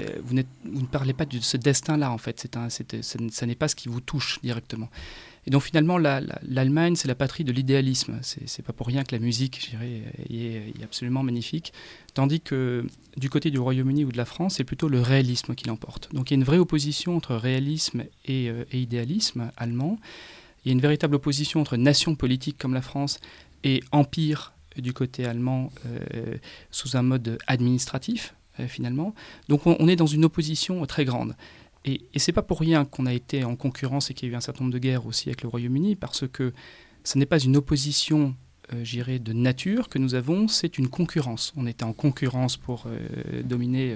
ne parlez pas de ce destin-là, en fait. Ça n'est pas ce qui vous touche directement. Et donc finalement, l'Allemagne, c'est la patrie de l'idéalisme. C'est pas pour rien que la musique, je dirais, est absolument magnifique. Tandis que du côté du Royaume-Uni ou de la France, c'est plutôt le réalisme qui l'emporte. Donc il y a une vraie opposition entre réalisme et idéalisme allemand. Il y a une véritable opposition entre nation politique comme la France et empire du côté allemand sous un mode administratif, finalement. Donc on est dans une opposition très grande. Et ce n'est pas pour rien qu'on a été en concurrence et qu'il y a eu un certain nombre de guerres aussi avec le Royaume-Uni, parce que ce n'est pas une opposition, j'irais, de nature que nous avons, c'est une concurrence. On était en concurrence pour dominer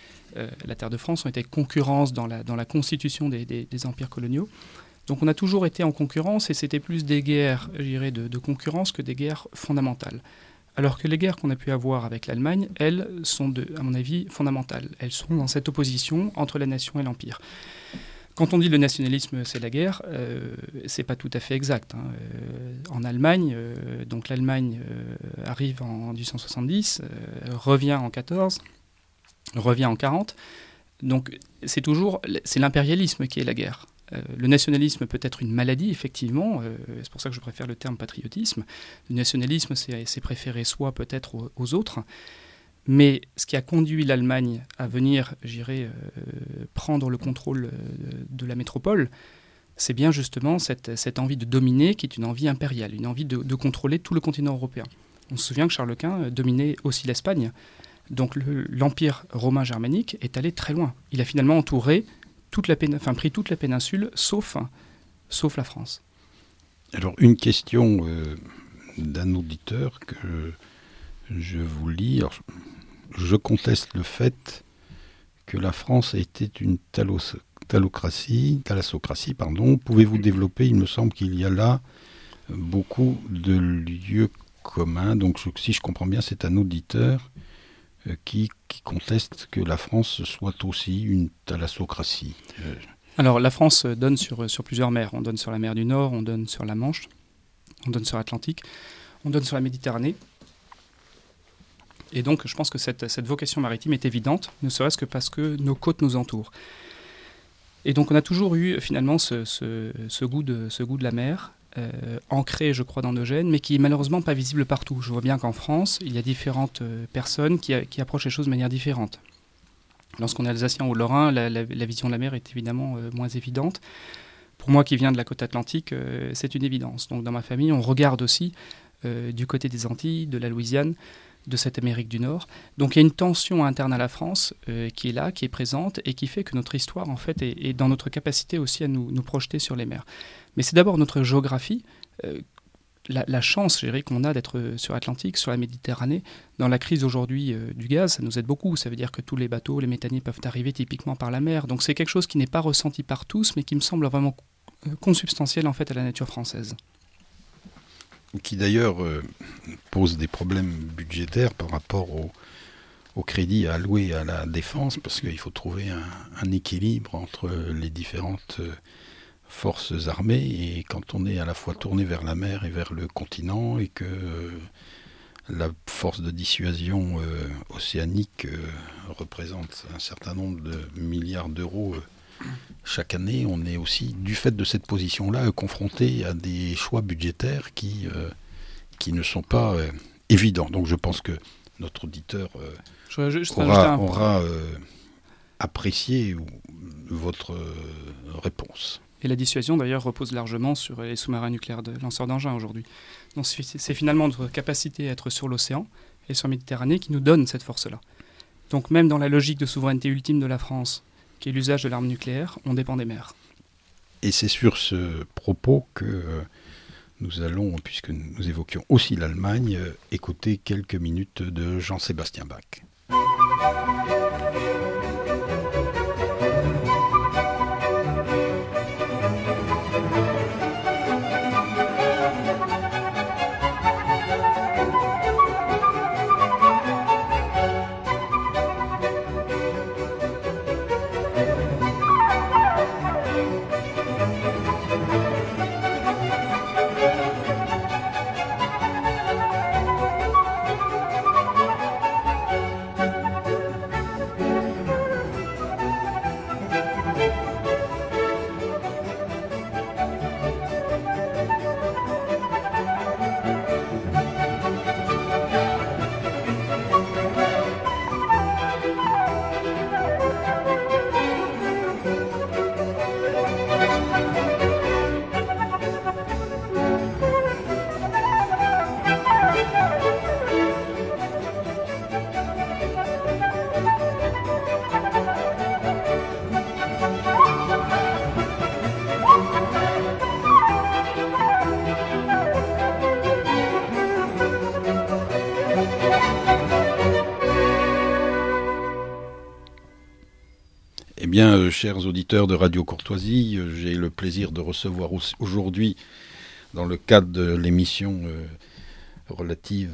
la terre de France, on était en concurrence dans la constitution des empires coloniaux. Donc on a toujours été en concurrence et c'était plus des guerres, j'irais, de concurrence que des guerres fondamentales. Alors que les guerres qu'on a pu avoir avec l'Allemagne, elles sont, à mon avis, fondamentales. Elles sont dans cette opposition entre la nation et l'empire. Quand on dit le nationalisme, c'est la guerre, c'est pas tout à fait exact. En Allemagne, donc l'Allemagne arrive en 1870, revient en 14, revient en 40. Donc c'est l'impérialisme qui est la guerre. Le nationalisme peut être une maladie, effectivement, c'est pour ça que je préfère le terme patriotisme. Le nationalisme, c'est préférer soi peut-être aux autres, mais ce qui a conduit l'Allemagne à venir, j'irais, prendre le contrôle de la métropole, c'est bien justement cette envie de dominer, qui est une envie impériale, une envie de contrôler tout le continent européen. On se souvient que Charles Quint dominait aussi l'Espagne, donc l'empire romain germanique est allé très loin. Il a finalement entouré pris toute la péninsule, sauf la France. Alors, une question d'un auditeur que je vous lis. Alors, je conteste le fait que la France a été une thalassocratie. Pouvez-vous développer? Il me semble qu'il y a là beaucoup de lieux communs. Donc, si je comprends bien, c'est un auditeur qui conteste que la France soit aussi une thalassocratie. Alors la France donne sur plusieurs mers. On donne sur la mer du Nord, on donne sur la Manche, on donne sur l'Atlantique, on donne sur la Méditerranée. Et donc je pense que cette vocation maritime est évidente, ne serait-ce que parce que nos côtes nous entourent. Et donc on a toujours eu finalement ce goût de la mer, ancré, je crois, dans nos gènes, mais qui est malheureusement pas visible partout. Je vois bien qu'en France, il y a différentes personnes qui approchent les choses de manière différente. Lorsqu'on est alsacien ou lorrain, la vision de la mer est évidemment moins évidente. Pour moi qui viens de la côte atlantique, c'est une évidence. Donc dans ma famille, on regarde aussi du côté des Antilles, de la Louisiane, de cette Amérique du Nord. Donc il y a une tension interne à la France qui est là, qui est présente et qui fait que notre histoire en fait est dans notre capacité aussi à nous projeter sur les mers. Mais c'est d'abord notre géographie, la chance, je dirais, qu'on a d'être sur l'Atlantique, sur la Méditerranée. Dans la crise aujourd'hui du gaz, ça nous aide beaucoup. Ça veut dire que tous les bateaux, les méthaniers peuvent arriver typiquement par la mer. Donc c'est quelque chose qui n'est pas ressenti par tous, mais qui me semble vraiment consubstantiel en fait à la nature française. Qui d'ailleurs pose des problèmes budgétaires par rapport au crédit alloué à la défense, parce qu'il faut trouver un équilibre entre les différentes forces armées, et quand on est à la fois tourné vers la mer et vers le continent, et que la force de dissuasion océanique représente un certain nombre de milliards d'euros chaque année, on est aussi, du fait de cette position-là, confronté à des choix budgétaires qui ne sont pas évidents. Donc je pense que notre auditeur aura apprécié votre réponse. Et la dissuasion, d'ailleurs, repose largement sur les sous-marins nucléaires de lanceurs d'engins aujourd'hui. Donc c'est finalement notre capacité à être sur l'océan et sur la Méditerranée qui nous donne cette force-là. Donc même dans la logique de souveraineté ultime de la France, qui est l'usage de l'arme nucléaire, on dépend des mers. Et c'est sur ce propos que nous allons, puisque nous évoquions aussi l'Allemagne, écouter quelques minutes de Jean-Sébastien Bach. Eh bien, chers auditeurs de Radio Courtoisie, j'ai le plaisir de recevoir aujourd'hui, dans le cadre de l'émission relative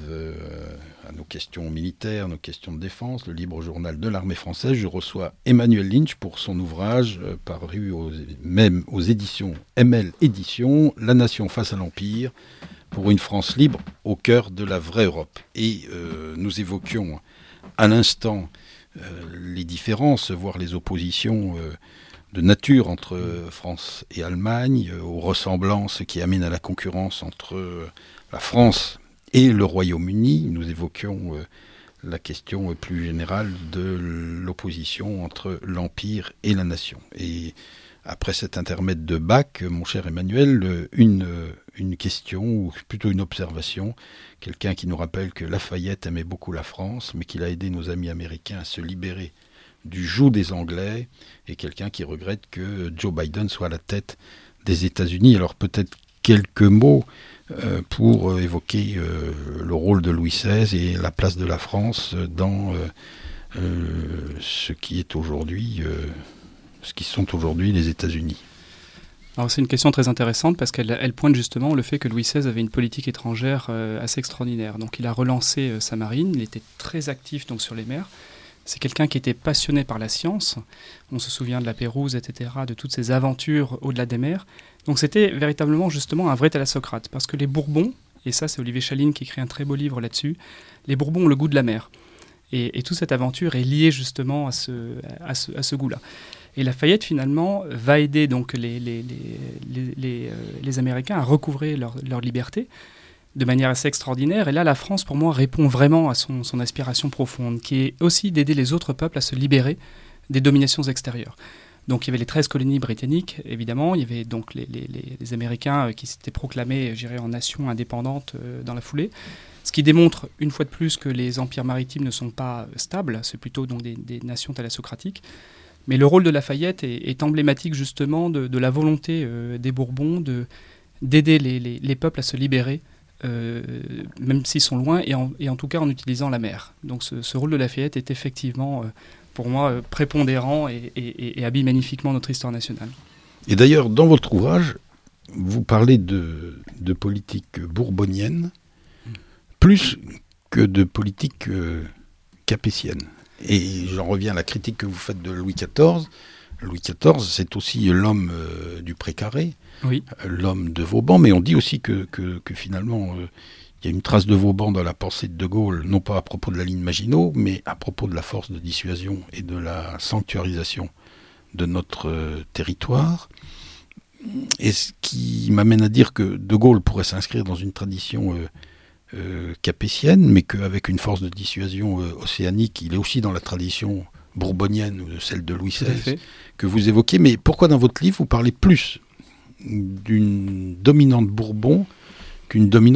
à nos questions militaires, nos questions de défense, le libre journal de l'armée française, je reçois Emmanuel Lynch pour son ouvrage paru aux éditions ML Éditions, La Nation face à l'Empire, pour une France libre au cœur de la vraie Europe. Et nous évoquions à l'instant les différences, voire les oppositions de nature entre France et Allemagne, aux ressemblances qui amènent à la concurrence entre la France et le Royaume-Uni. Nous évoquions la question plus générale de l'opposition entre l'Empire et la nation. Et après cet intermède de Bach, mon cher Emmanuel, une question, ou plutôt une observation, quelqu'un qui nous rappelle que Lafayette aimait beaucoup la France, mais qu'il a aidé nos amis américains à se libérer du joug des Anglais, et quelqu'un qui regrette que Joe Biden soit à la tête des États-Unis. Alors peut-être quelques mots pour évoquer le rôle de Louis XVI et la place de la France dans ce qui sont aujourd'hui les États-Unis. Alors c'est une question très intéressante parce qu'elle pointe justement le fait que Louis XVI avait une politique étrangère assez extraordinaire. Donc il a relancé sa marine, il était très actif donc sur les mers. C'est quelqu'un qui était passionné par la science. On se souvient de la Pérouse, etc., de toutes ces aventures au-delà des mers. Donc c'était véritablement justement un vrai thalassocrate. Parce que les Bourbons, et ça c'est Olivier Chaline qui écrit un très beau livre là-dessus, les Bourbons ont le goût de la mer. Et toute cette aventure est liée justement à ce goût-là. Et Lafayette, finalement, va aider donc les Américains à recouvrer leur liberté de manière assez extraordinaire. Et là, la France, pour moi, répond vraiment à son aspiration profonde, qui est aussi d'aider les autres peuples à se libérer des dominations extérieures. Donc il y avait les 13 colonies britanniques, évidemment. Il y avait donc les Américains qui s'étaient proclamés, je dirais, en nation indépendante dans la foulée. Ce qui démontre, une fois de plus, que les empires maritimes ne sont pas stables. C'est plutôt donc des nations thalassocratiques. Mais le rôle de Lafayette est emblématique justement de la volonté des Bourbons d'aider les peuples à se libérer, même s'ils sont loin, et en tout cas en utilisant la mer. Donc ce rôle de Lafayette est effectivement, pour moi, prépondérant et habille magnifiquement notre histoire nationale. Et d'ailleurs, dans votre ouvrage, vous parlez de politique bourbonienne, plus que de politique capétienne. Et j'en reviens à la critique que vous faites de Louis XIV. Louis XIV, c'est aussi l'homme du précaré, oui, l'homme de Vauban, mais on dit aussi que finalement, il y a une trace de Vauban dans la pensée de Gaulle, non pas à propos de la ligne Maginot, mais à propos de la force de dissuasion et de la sanctuarisation de notre territoire. Et ce qui m'amène à dire que de Gaulle pourrait s'inscrire dans une tradition capétienne, mais qu'avec une force de dissuasion océanique, il est aussi dans la tradition bourbonienne ou celle de Louis XVI que vous évoquez. Mais pourquoi dans votre livre vous parlez plus d'une dominante Bourbon qu'une dominante capétienne ?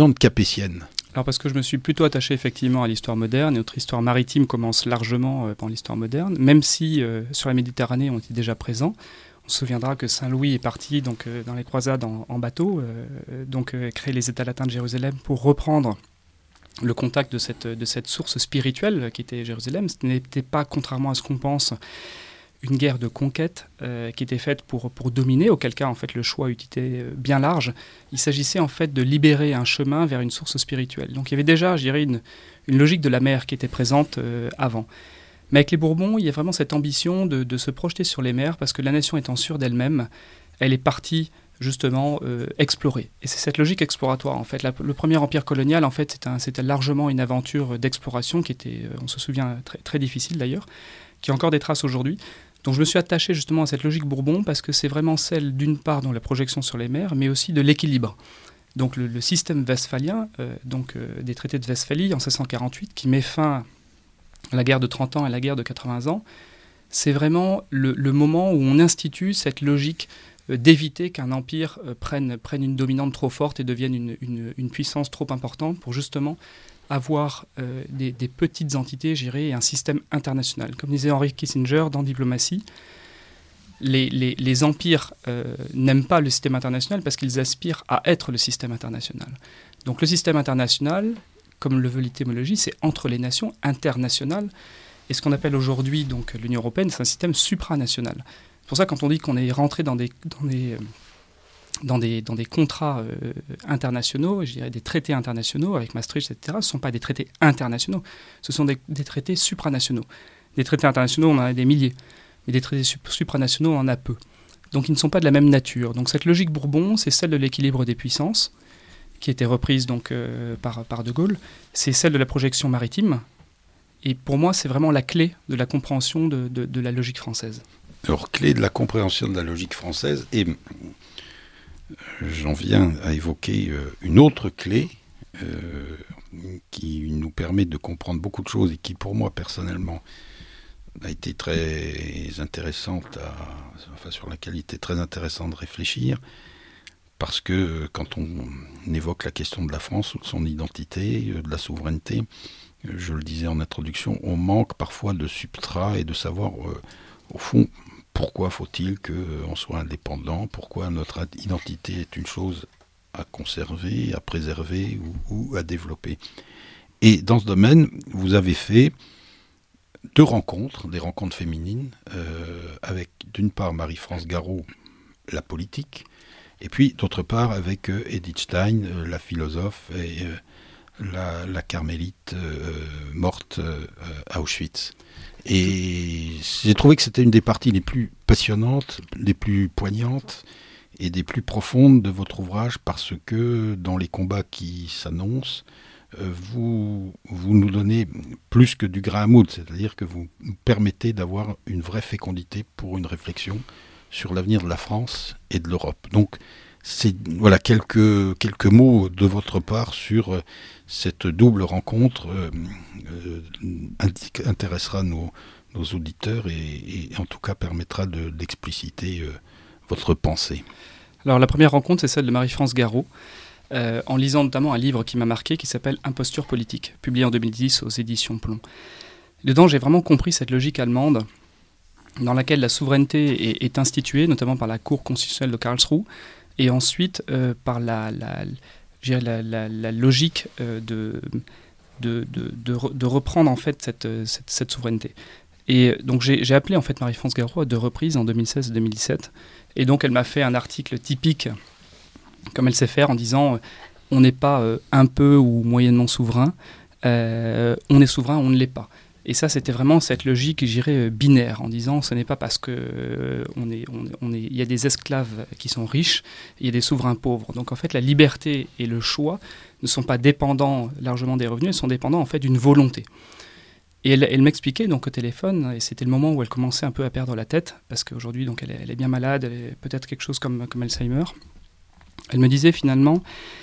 Alors parce que je me suis plutôt attaché effectivement à l'histoire moderne, et notre histoire maritime commence largement par l'histoire moderne, même si sur la Méditerranée on était déjà présents. On se souviendra que Saint-Louis est parti donc, dans les croisades en bateau, créer les États latins de Jérusalem pour reprendre le contact de cette source spirituelle qui était Jérusalem. Ce n'était pas, contrairement à ce qu'on pense, une guerre de conquête qui était faite pour dominer, auquel cas en fait, le choix eût été bien large. Il s'agissait en fait de libérer un chemin vers une source spirituelle. Donc il y avait déjà, je dirais, une logique de la mer qui était présente avant. Mais avec les Bourbons, il y a vraiment cette ambition de se projeter sur les mers, parce que la nation étant sûre d'elle-même, elle est partie justement explorer. Et c'est cette logique exploratoire. En fait, le premier empire colonial, en fait, c'était largement une aventure d'exploration qui était, on se souvient, très, très difficile d'ailleurs, qui a encore des traces aujourd'hui. Donc je me suis attaché justement à cette logique Bourbon, parce que c'est vraiment celle, d'une part, de la projection sur les mers, mais aussi de l'équilibre. Donc le système westphalien, des traités de Westphalie en 1648, qui met fin la guerre de 30 ans et la guerre de 80 ans, c'est vraiment le moment où on institue cette logique d'éviter qu'un empire prenne une dominante trop forte et devienne une puissance trop importante, pour justement avoir des petites entités, je dirais, et un système international. Comme disait Henry Kissinger dans Diplomatie, les empires n'aiment pas le système international parce qu'ils aspirent à être le système international. Donc le système international, comme le veut l'étymologie, c'est entre les nations, internationales. Et ce qu'on appelle aujourd'hui donc l'Union européenne, c'est un système supranational. C'est pour ça, quand on dit qu'on est rentré dans des contrats internationaux, je dirais des traités internationaux avec Maastricht, etc., ce ne sont pas des traités internationaux, ce sont des traités supranationaux. Des traités internationaux, on en a des milliers, mais des traités supranationaux, on en a peu. Donc ils ne sont pas de la même nature. Donc cette logique Bourbon, c'est celle de l'équilibre des puissances, qui était reprise donc, par De Gaulle. C'est celle de la projection maritime. Et pour moi, c'est vraiment la clé de la compréhension de la logique française. Alors, clé de la compréhension de la logique française, et j'en viens à évoquer une autre clé qui nous permet de comprendre beaucoup de choses et qui, pour moi, personnellement, a été très intéressante, sur laquelle il était très intéressant de réfléchir, parce que quand on évoque la question de la France ou de son identité, de la souveraineté, je le disais en introduction, on manque parfois de substrat et de savoir, au fond, pourquoi faut-il qu'on soit indépendant, pourquoi notre identité est une chose à conserver, à préserver ou à développer. Et dans ce domaine, vous avez fait des rencontres féminines, avec d'une part Marie-France Garot, la politique, et puis d'autre part avec Edith Stein, la philosophe, et la carmélite morte à Auschwitz. Et j'ai trouvé que c'était une des parties les plus passionnantes, les plus poignantes et des plus profondes de votre ouvrage, parce que dans les combats qui s'annoncent, vous nous donnez plus que du grain à moudre, c'est-à-dire que vous nous permettez d'avoir une vraie fécondité pour une réflexion sur l'avenir de la France et de l'Europe. Donc, c'est voilà quelques mots de votre part sur cette double rencontre intéressera nos auditeurs et en tout cas permettra d'expliciter votre pensée. Alors la première rencontre, c'est celle de Marie-France Garot, en lisant notamment un livre qui m'a marqué qui s'appelle Imposture politique, publié en 2010 aux éditions Plomb. Dedans, j'ai vraiment compris cette logique allemande dans laquelle la souveraineté est instituée, notamment par la Cour constitutionnelle de Karlsruhe, et ensuite par la logique de reprendre en fait cette souveraineté. Et donc j'ai appelé en fait Marie-France Garot à 2 reprises, en 2016 et 2017, et donc elle m'a fait un article typique, comme elle sait faire, en disant on n'est pas un peu ou moyennement souverain, on est souverain, on ne l'est pas. Et ça, c'était vraiment cette logique, je dirais, binaire, en disant ce n'est pas parce que il y a des esclaves qui sont riches, il y a des souverains pauvres. Donc en fait, la liberté et le choix ne sont pas dépendants largement des revenus, ils sont dépendants en fait d'une volonté. Et elle m'expliquait donc au téléphone, et c'était le moment où elle commençait un peu à perdre la tête, parce qu'aujourd'hui donc elle est bien malade, elle est peut-être quelque chose comme Alzheimer. Elle me disait finalement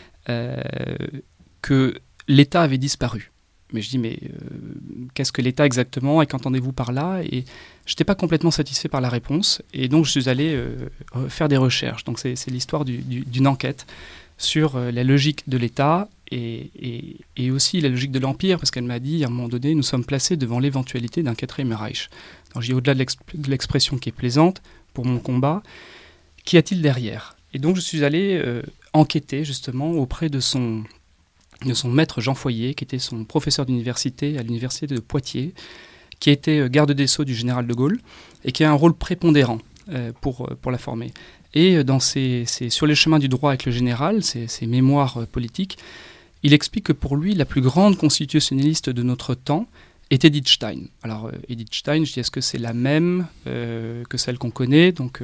que l'État avait disparu. Mais je dis, qu'est-ce que l'État exactement et qu'entendez-vous par là? Et je n'étais pas complètement satisfait par la réponse. Et donc, je suis allé faire des recherches. Donc, c'est l'histoire d'une enquête sur la logique de l'État et aussi la logique de l'Empire, parce qu'elle m'a dit, à un moment donné, nous sommes placés devant l'éventualité d'un 4e Reich. Alors j'ai au-delà de l'expression qui est plaisante, pour mon combat, qu'y a-t-il derrière ? Et donc je suis allé enquêter justement auprès de son maître Jean Foyer, qui était son professeur d'université à l'université de Poitiers, qui était garde des Sceaux du général de Gaulle, et qui a un rôle prépondérant pour la former. Et dans sur les chemins du droit avec le général, ses mémoires politiques, il explique que pour lui, la plus grande constitutionnaliste de notre temps est Edith Stein. Alors, Edith Stein, je dis, est-ce que c'est la même que celle qu'on connaît ? Donc,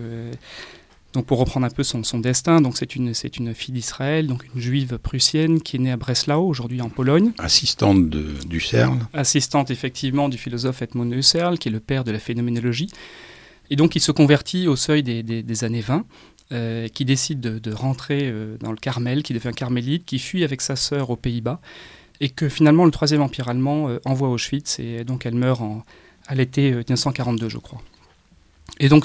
pour reprendre un peu son destin, donc c'est une fille d'Israël, donc une juive prussienne qui est née à Breslau, aujourd'hui en Pologne. Assistante d'Husserl. Assistante, effectivement, du philosophe Edmund Husserl, qui est le père de la phénoménologie. Et donc, il se convertit au seuil des années 20. Qui décide de rentrer dans le Carmel, qui devient carmélite, qui fuit avec sa sœur aux Pays-Bas, et que finalement le 3e Empire allemand envoie à Auschwitz, et donc elle meurt à l'été 1942, je crois. Et donc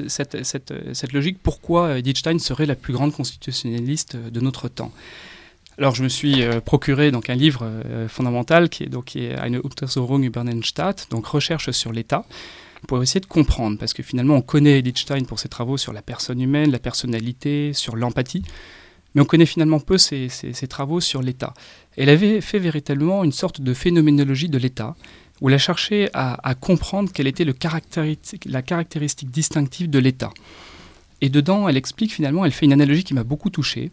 cette logique, pourquoi Edith Stein serait la plus grande constitutionnaliste de notre temps ? Alors je me suis procuré donc un livre fondamental qui est Eine Untersuchung über den Staat, donc recherche sur l'État, pour essayer de comprendre, parce que finalement on connaît Edith Stein pour ses travaux sur la personne humaine, la personnalité, sur l'empathie, mais on connaît finalement peu ses travaux sur l'État. Elle avait fait véritablement une sorte de phénoménologie de l'État, où elle a cherché à comprendre quelle était la caractéristique distinctive de l'État. Et dedans, elle explique finalement, elle fait une analogie qui m'a beaucoup touché,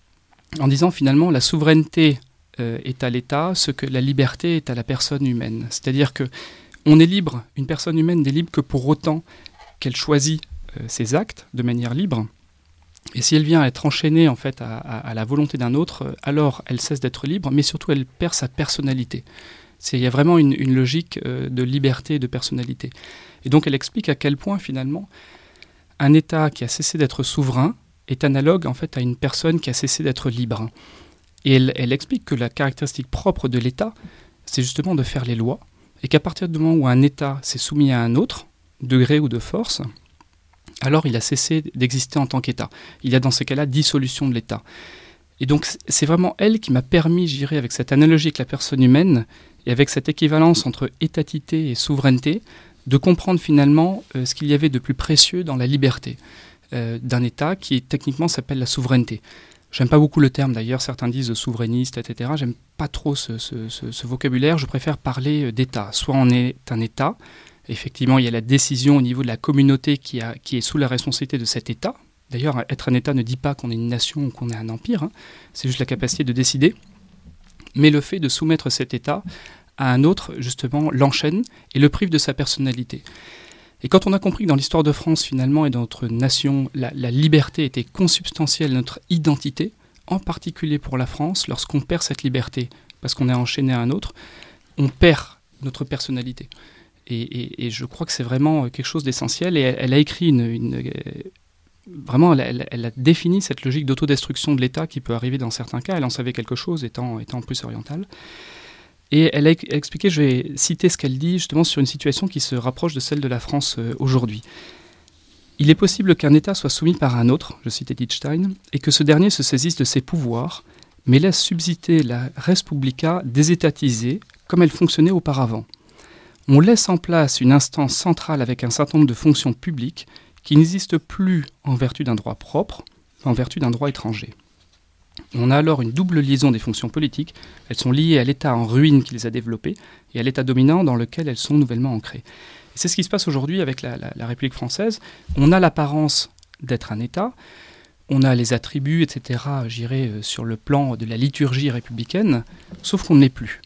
en disant finalement la souveraineté est à l'État, ce que la liberté est à la personne humaine. C'est-à-dire que on est libre, une personne humaine n'est libre que pour autant qu'elle choisit ses actes de manière libre. Et si elle vient à être enchaînée en fait à la volonté d'un autre, alors elle cesse d'être libre, mais surtout elle perd sa personnalité. Il y a vraiment une logique de liberté et de personnalité. Et donc elle explique à quel point finalement un État qui a cessé d'être souverain est analogue en fait à une personne qui a cessé d'être libre. Et elle explique que la caractéristique propre de l'État, c'est justement de faire les lois, et qu'à partir du moment où un État s'est soumis à un autre, de gré ou de force, alors il a cessé d'exister en tant qu'État. Il y a dans ces cas-là dissolution de l'État. Et donc c'est vraiment elle qui m'a permis, j'irai avec cette analogie avec la personne humaine, et avec cette équivalence entre étatité et souveraineté, de comprendre finalement ce qu'il y avait de plus précieux dans la liberté d'un État qui techniquement s'appelle la souveraineté. J'aime pas beaucoup le terme d'ailleurs, certains disent souverainiste, etc. J'aime pas trop ce vocabulaire, je préfère parler d'État. Soit on est un État, effectivement il y a la décision au niveau de la communauté qui est sous la responsabilité de cet État. D'ailleurs, être un État ne dit pas qu'on est une nation ou qu'on est un empire, hein. C'est juste la capacité de décider. Mais le fait de soumettre cet État à un autre, justement, l'enchaîne et le prive de sa personnalité. Et quand on a compris que dans l'histoire de France, finalement, et dans notre nation, la liberté était consubstantielle à notre identité, en particulier pour la France, lorsqu'on perd cette liberté, parce qu'on est enchaîné à un autre, on perd notre personnalité. Et je crois que c'est vraiment quelque chose d'essentiel. Et elle a écrit vraiment, elle a défini cette logique d'autodestruction de l'État qui peut arriver dans certains cas. Elle en savait quelque chose, étant plus orientale. Et elle a expliqué, je vais citer ce qu'elle dit justement sur une situation qui se rapproche de celle de la France aujourd'hui. Il est possible qu'un État soit soumis par un autre, je cite Edith Stein, et que ce dernier se saisisse de ses pouvoirs, mais laisse subsister la res publica désétatisée comme elle fonctionnait auparavant. On laisse en place une instance centrale avec un certain nombre de fonctions publiques qui n'existent plus en vertu d'un droit propre, mais en vertu d'un droit étranger. On a alors une double liaison des fonctions politiques. Elles sont liées à l'État en ruine qui les a développées et à l'État dominant dans lequel elles sont nouvellement ancrées. Et c'est ce qui se passe aujourd'hui avec la République française. On a l'apparence d'être un État, on a les attributs, etc., j'irai sur le plan de la liturgie républicaine, sauf qu'on ne l'est plus.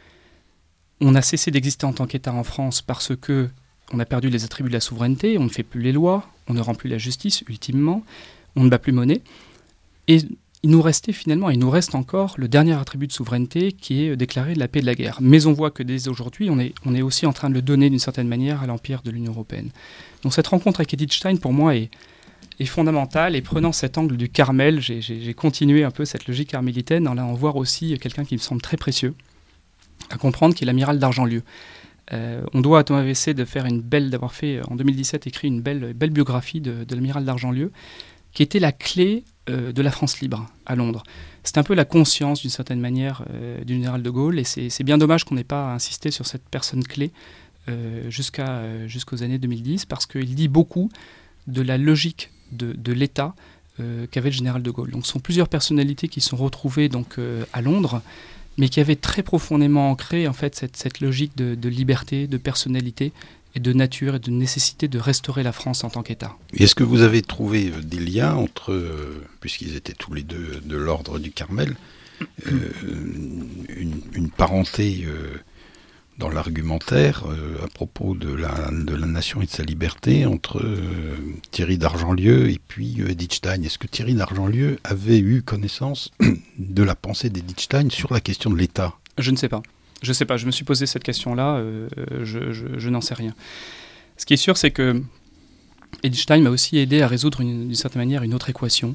On a cessé d'exister en tant qu'État en France parce que on a perdu les attributs de la souveraineté, on ne fait plus les lois, on ne rend plus la justice, ultimement, on ne bat plus monnaie. Et il nous reste encore le dernier attribut de souveraineté qui est déclarer la paix de la guerre. Mais on voit que dès aujourd'hui, on est aussi en train de le donner d'une certaine manière à l'empire de l'Union européenne. Donc cette rencontre avec Edith Stein, pour moi, est fondamentale. Et prenant cet angle du Carmel, j'ai continué un peu cette logique carmélitaine en allant voir aussi quelqu'un qui me semble très précieux à comprendre, qui est l'amiral d'Argentlieu. On doit à Thomas Vessey d'avoir fait en 2017 écrit une belle biographie de l'amiral d'Argentlieu, qui était la clé de la France libre à Londres. C'est un peu la conscience, d'une certaine manière, du général de Gaulle, et c'est bien dommage qu'on n'ait pas insisté sur cette personne clé jusqu'aux années 2010, parce qu'il dit beaucoup de la logique de l'État qu'avait le général de Gaulle. Donc, ce sont plusieurs personnalités qui sont retrouvées donc, à Londres, mais qui avaient très profondément ancré en fait, cette logique de liberté, de personnalité, et de nature et de nécessité de restaurer la France en tant qu'État. Est-ce que vous avez trouvé des liens entre, puisqu'ils étaient tous les deux de l'ordre du Carmel, une parenté dans l'argumentaire à propos de la nation et de sa liberté entre Thierry d'Argentlieu et puis Edith Stein? Est-ce que Thierry d'Argentlieu avait eu connaissance de la pensée d'Edith Stein sur la question de l'État? Je ne sais pas. Je me suis posé cette question-là, je n'en sais rien. Ce qui est sûr, c'est que Edith Stein m'a aussi aidé à résoudre d'une certaine manière une autre équation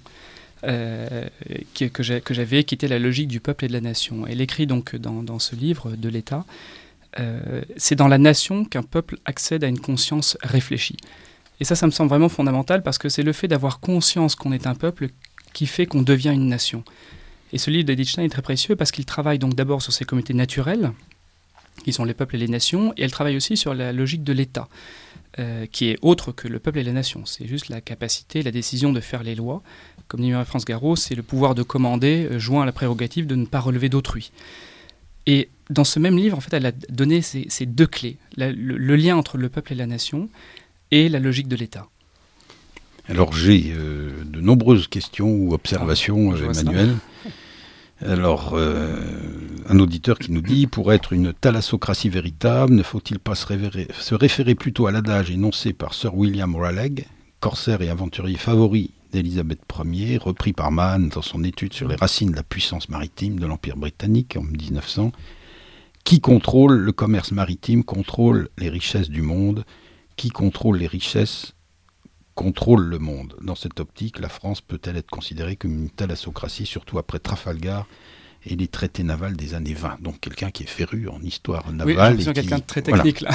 que j'avais, qui était la logique du peuple et de la nation. Elle écrit donc dans ce livre de l'État, c'est dans la nation qu'un peuple accède à une conscience réfléchie. Et ça me semble vraiment fondamental, parce que c'est le fait d'avoir conscience qu'on est un peuple qui fait qu'on devient une nation. Et ce livre d'Edith Stein est très précieux parce qu'il travaille donc d'abord sur ces communautés naturelles, qui sont les peuples et les nations, et elle travaille aussi sur la logique de l'État, qui est autre que le peuple et la nation. C'est juste la capacité, la décision de faire les lois. Comme dit Marie-France Garot, c'est le pouvoir de commander, joint à la prérogative de ne pas relever d'autrui. Et dans ce même livre, en fait, elle a donné ces deux clés, le lien entre le peuple et la nation et la logique de l'État. Alors j'ai de nombreuses questions ou observations, Emmanuel. Alors, un auditeur qui nous dit, pour être une thalassocratie véritable, ne faut-il pas se référer plutôt à l'adage énoncé par Sir William Raleigh, corsaire et aventurier favori d'Élisabeth Ier, repris par Mann dans son étude sur les racines de la puissance maritime de l'Empire britannique en 1900, qui contrôle le commerce maritime, contrôle les richesses du monde, qui contrôle les richesses contrôle le monde. Dans cette optique, la France peut-elle être considérée comme une thalassocratie, surtout après Trafalgar et les traités navals des années 20? Donc quelqu'un qui est féru en histoire navale. Oui, quelqu'un de très technique là.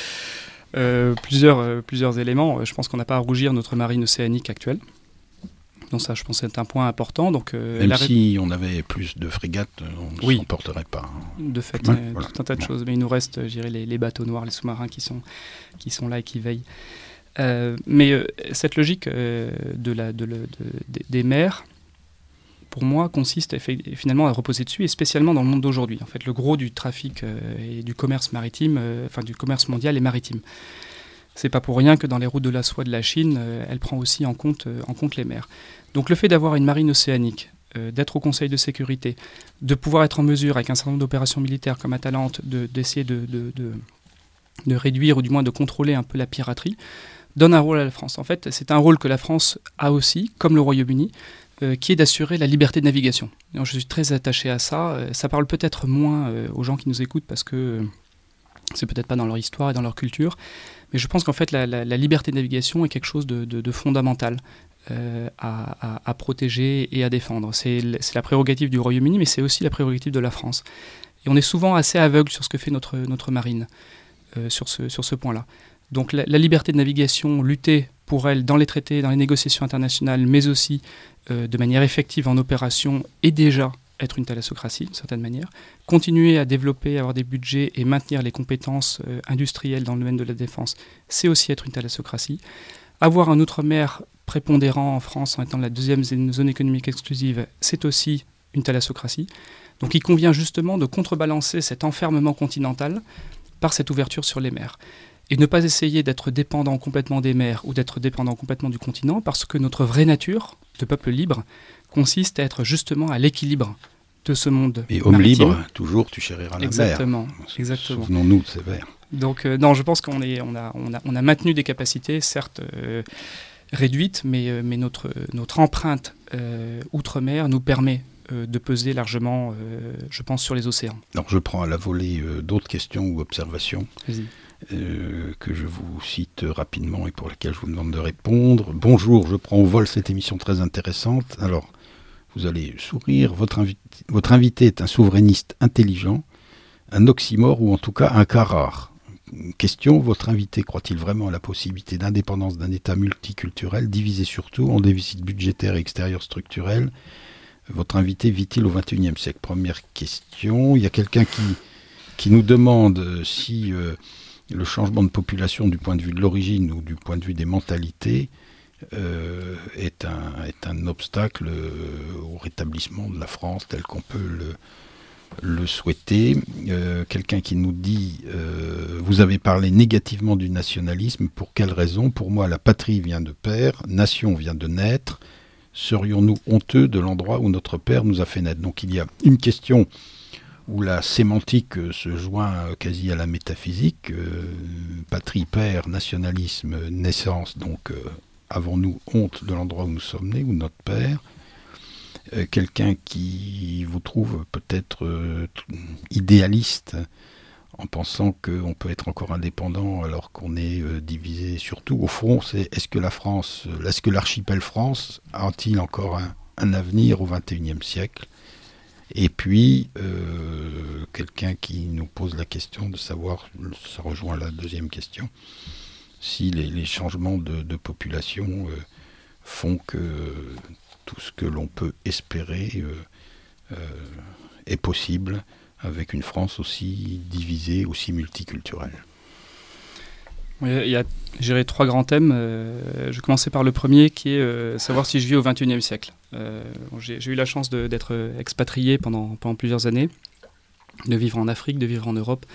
Plusieurs éléments. Je pense qu'on n'a pas à rougir notre marine océanique actuelle. Donc ça, je pense que c'est un point important. Donc, même si on avait plus de frégates, on ne s'en porterait pas. De fait, tout un tas de choses. Mais il nous reste, je dirais, les bateaux noirs, les sous-marins qui sont là et qui veillent. Mais cette logique des mers, pour moi, consiste finalement à reposer dessus, et spécialement dans le monde d'aujourd'hui. En fait, le gros du trafic et du commerce maritime, du commerce mondial est maritime. C'est pas pour rien que dans les routes de la soie de la Chine, elle prend aussi en compte les mers. Donc le fait d'avoir une marine océanique, d'être au Conseil de sécurité, de pouvoir être en mesure, avec un certain nombre d'opérations militaires comme Atalante, d'essayer de réduire ou du moins de contrôler un peu la piraterie, donne un rôle à la France. En fait, c'est un rôle que la France a aussi, comme le Royaume-Uni, qui est d'assurer la liberté de navigation. Donc, je suis très attaché à ça. Ça parle peut-être moins aux gens qui nous écoutent parce que c'est peut-être pas dans leur histoire et dans leur culture. Mais je pense qu'en fait, la liberté de navigation est quelque chose de fondamental à protéger et à défendre. C'est la prérogative du Royaume-Uni, mais c'est aussi la prérogative de la France. Et on est souvent assez aveugle sur ce que fait notre marine sur ce point-là. Donc la liberté de navigation, lutter pour elle dans les traités, dans les négociations internationales, mais aussi de manière effective en opération, est déjà être une thalassocratie, d'une certaine manière. Continuer à développer, avoir des budgets et maintenir les compétences industrielles dans le domaine de la défense, c'est aussi être une thalassocratie. Avoir un outre-mer prépondérant en France en étant la deuxième zone économique exclusive, c'est aussi une thalassocratie. Donc il convient justement de contrebalancer cet enfermement continental par cette ouverture sur les mers. Et ne pas essayer d'être dépendant complètement des mers ou d'être dépendant complètement du continent, parce que notre vraie nature de peuple libre consiste à être justement à l'équilibre de ce monde. Et homme libre, toujours tu chériras la exactement, mer. Exactement. Souvenons-nous de ces vers. Donc non, je pense qu'on a maintenu des capacités, certes réduites, mais notre empreinte outre-mer nous permet de peser largement, je pense, sur les océans. Alors je prends à la volée d'autres questions ou observations. Vas-y. Que je vous cite rapidement et pour lesquelles je vous demande de répondre. Bonjour, je prends au vol cette émission très intéressante. Alors, vous allez sourire. Votre invité est un souverainiste intelligent, un oxymore ou en tout cas un cas rare. question, votre invité croit-il vraiment à la possibilité d'indépendance d'un État multiculturel, divisé surtout en déficit budgétaire et extérieur structurel? Votre invité vit-il au XXIe siècle? Première question. Il y a quelqu'un qui nous demande si le changement de population du point de vue de l'origine ou du point de vue des mentalités est un obstacle au rétablissement de la France tel qu'on peut le souhaiter. Quelqu'un qui nous dit vous avez parlé négativement du nationalisme, pour quelle raison? Pour moi, la patrie vient de père, nation vient de naître. Serions-nous honteux de l'endroit où notre père nous a fait naître? Donc il y a une question où la sémantique se joint quasi à la métaphysique. Patrie, père, nationalisme, naissance. Donc avons-nous honte de l'endroit où nous sommes nés, ou notre père? Quelqu'un qui vous trouve peut-être idéaliste en pensant qu'on peut être encore indépendant alors qu'on est divisé. Surtout, au fond, c'est est-ce que l'archipel France a-t-il encore un avenir au XXIe siècle? Et puis, quelqu'un qui nous pose la question de savoir, ça rejoint la deuxième question, si les changements de population font que tout ce que l'on peut espérer est possible avec une France aussi divisée, aussi multiculturelle. Oui, il y a, je dirais, 3 grands thèmes. Je vais commencer par le premier, qui est savoir si je vis au XXIe siècle. J'ai eu la chance d'être expatrié pendant plusieurs années, de vivre en Afrique, de vivre en Europe.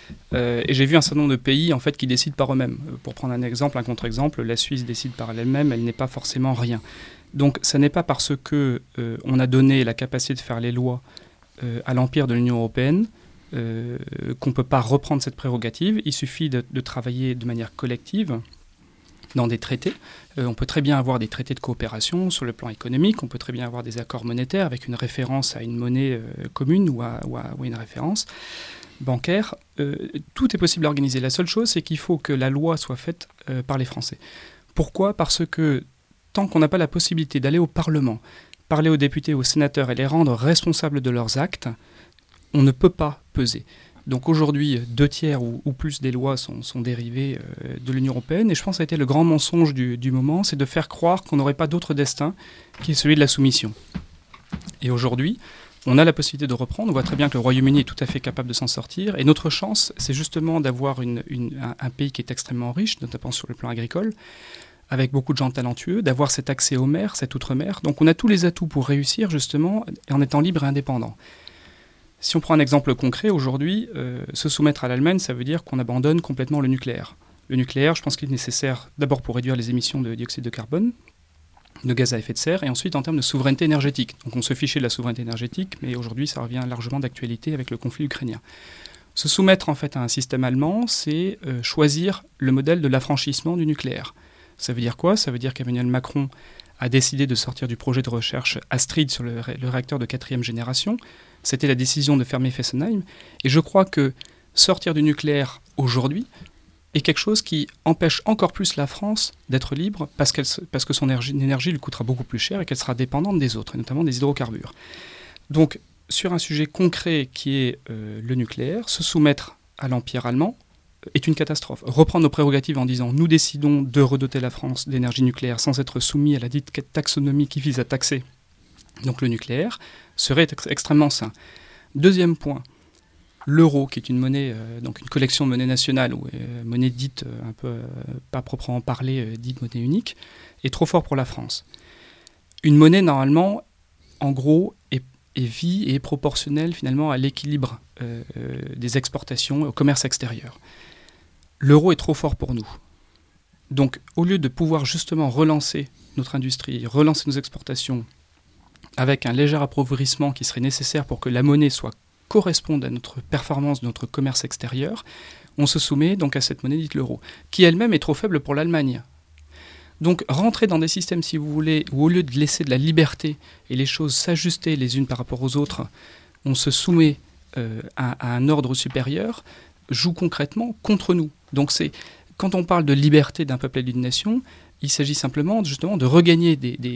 Et j'ai vu un certain nombre de pays en fait, qui décident par eux-mêmes. Pour prendre un exemple, un contre-exemple, la Suisse décide par elle-même, elle n'est pas forcément rien. Donc, ce n'est pas parce qu'on a donné la capacité de faire les lois à l'empire de l'Union européenne qu'on ne peut pas reprendre cette prérogative. Il suffit de travailler de manière collective dans des traités. On peut très bien avoir des traités de coopération sur le plan économique, on peut très bien avoir des accords monétaires avec une référence à une monnaie commune ou à une référence bancaire. Tout est possible à organiser. La seule chose, c'est qu'il faut que la loi soit faite par les Français. Pourquoi ? Parce que tant qu'on n'a pas la possibilité d'aller au Parlement, parler aux députés, aux sénateurs et les rendre responsables de leurs actes, on ne peut pas peser. Donc aujourd'hui, 2/3 ou plus des lois sont dérivées de l'Union européenne. Et je pense que ça a été le grand mensonge du moment, c'est de faire croire qu'on n'aurait pas d'autre destin qui est celui de la soumission. Et aujourd'hui, on a la possibilité de reprendre. On voit très bien que le Royaume-Uni est tout à fait capable de s'en sortir. Et notre chance, c'est justement d'avoir un pays qui est extrêmement riche, notamment sur le plan agricole, avec beaucoup de gens talentueux, d'avoir cet accès aux mers, cette outre-mer. Donc on a tous les atouts pour réussir, justement, en étant libre et indépendant. Si on prend un exemple concret, aujourd'hui, se soumettre à l'Allemagne, ça veut dire qu'on abandonne complètement le nucléaire. Le nucléaire, je pense qu'il est nécessaire d'abord pour réduire les émissions de dioxyde de carbone, de gaz à effet de serre, et ensuite en termes de souveraineté énergétique. Donc on se fichait de la souveraineté énergétique, mais aujourd'hui ça revient largement d'actualité avec le conflit ukrainien. Se soumettre en fait à un système allemand, c'est choisir le modèle de l'affranchissement du nucléaire. Ça veut dire quoi ? Ça veut dire qu'Emmanuel Macron a décidé de sortir du projet de recherche Astrid sur le réacteur de 4e génération. C'était la décision de fermer Fessenheim. Et je crois que sortir du nucléaire aujourd'hui est quelque chose qui empêche encore plus la France d'être libre parce que son énergie lui coûtera beaucoup plus cher et qu'elle sera dépendante des autres, et notamment des hydrocarbures. Donc, sur un sujet concret qui est le nucléaire, se soumettre à l'Empire allemand est une catastrophe. Reprendre nos prérogatives en disant « nous décidons de redoter la France d'énergie nucléaire sans être soumis à la dite taxonomie qui vise à taxer donc le nucléaire », serait extrêmement sain. Deuxième point, l'euro, qui est une monnaie, donc une collection de monnaies nationales, ou monnaie dite un peu, pas proprement parlée, dite monnaie unique, est trop fort pour la France. Une monnaie, normalement, en gros, vit et est proportionnelle finalement à l'équilibre des exportations au commerce extérieur. L'euro est trop fort pour nous. Donc, au lieu de pouvoir justement relancer notre industrie, relancer nos exportations avec un léger appauvrissement qui serait nécessaire pour que la monnaie corresponde à notre performance de notre commerce extérieur, on se soumet donc à cette monnaie dite l'euro, qui elle-même est trop faible pour l'Allemagne. Donc rentrer dans des systèmes, si vous voulez, où au lieu de laisser de la liberté et les choses s'ajuster les unes par rapport aux autres, on se soumet à un ordre supérieur, joue concrètement contre nous. Donc quand on parle de liberté d'un peuple et d'une nation, il s'agit simplement justement de regagner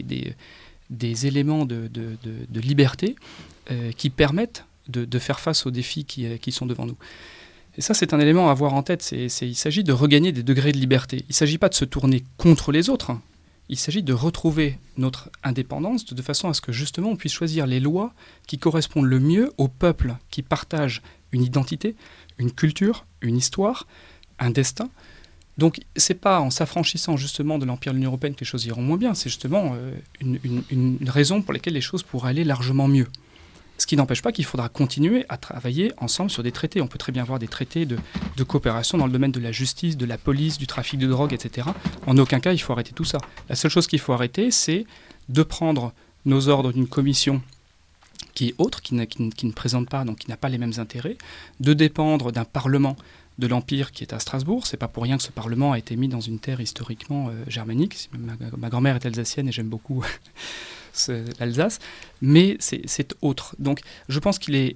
des éléments de liberté qui permettent de faire face aux défis qui sont devant nous. Et ça, c'est un élément à avoir en tête. Il s'agit de regagner des degrés de liberté. Il ne s'agit pas de se tourner contre les autres. Il s'agit de retrouver notre indépendance de façon à ce que justement on puisse choisir les lois qui correspondent le mieux au peuple qui partage une identité, une culture, une histoire, un destin. Donc c'est pas en s'affranchissant justement de l'Empire de l'Union européenne que les choses iront moins bien, c'est justement une raison pour laquelle les choses pourraient aller largement mieux. Ce qui n'empêche pas qu'il faudra continuer à travailler ensemble sur des traités. On peut très bien avoir des traités de coopération dans le domaine de la justice, de la police, du trafic de drogue, etc. En aucun cas, il faut arrêter tout ça. La seule chose qu'il faut arrêter, c'est de prendre nos ordres d'une commission qui est autre, qui ne présente pas, donc qui n'a pas les mêmes intérêts, de dépendre d'un parlement de l'Empire qui est à Strasbourg. C'est pas pour rien que ce parlement a été mis dans une terre historiquement germanique. Ma grand-mère est alsacienne et j'aime beaucoup l'Alsace, mais c'est autre. Donc je pense qu'il est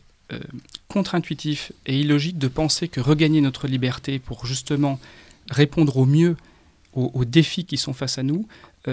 contre-intuitif et illogique de penser que regagner notre liberté pour justement répondre au mieux aux défis qui sont face à nous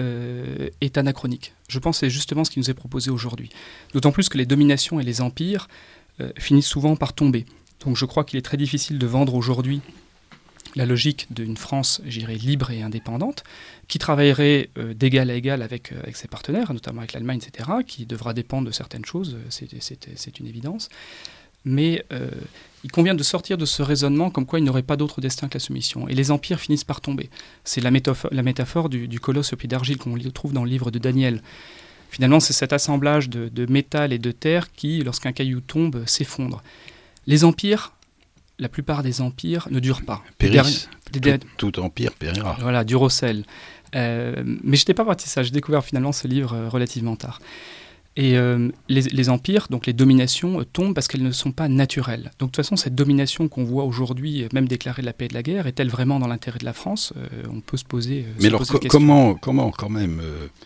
est anachronique. Je pense que c'est justement ce qui nous est proposé aujourd'hui. D'autant plus que les dominations et les empires finissent souvent par tomber. Donc je crois qu'il est très difficile de vendre aujourd'hui la logique d'une France, je dirais, libre et indépendante, qui travaillerait d'égal à égal avec ses partenaires, notamment avec l'Allemagne, etc., qui devra dépendre de certaines choses, c'est une évidence. Mais il convient de sortir de ce raisonnement comme quoi il n'y aurait pas d'autre destin que la soumission. Et les empires finissent par tomber. C'est la métaphore du colosse au pied d'argile qu'on trouve dans le livre de Daniel. Finalement, c'est cet assemblage de métal et de terre qui, lorsqu'un caillou tombe, s'effondre. Les empires, la plupart des empires ne durent pas. Périssent. Tout empire périra. Voilà, Durocell. Mais je n'étais pas parti de ça. J'ai découvert finalement ce livre relativement tard. Et les empires, donc les dominations, tombent parce qu'elles ne sont pas naturelles. Donc de toute façon, cette domination qu'on voit aujourd'hui, même déclarer la paix et de la guerre, est-elle vraiment dans l'intérêt de la France ? On peut se poser Mais alors, comment quand même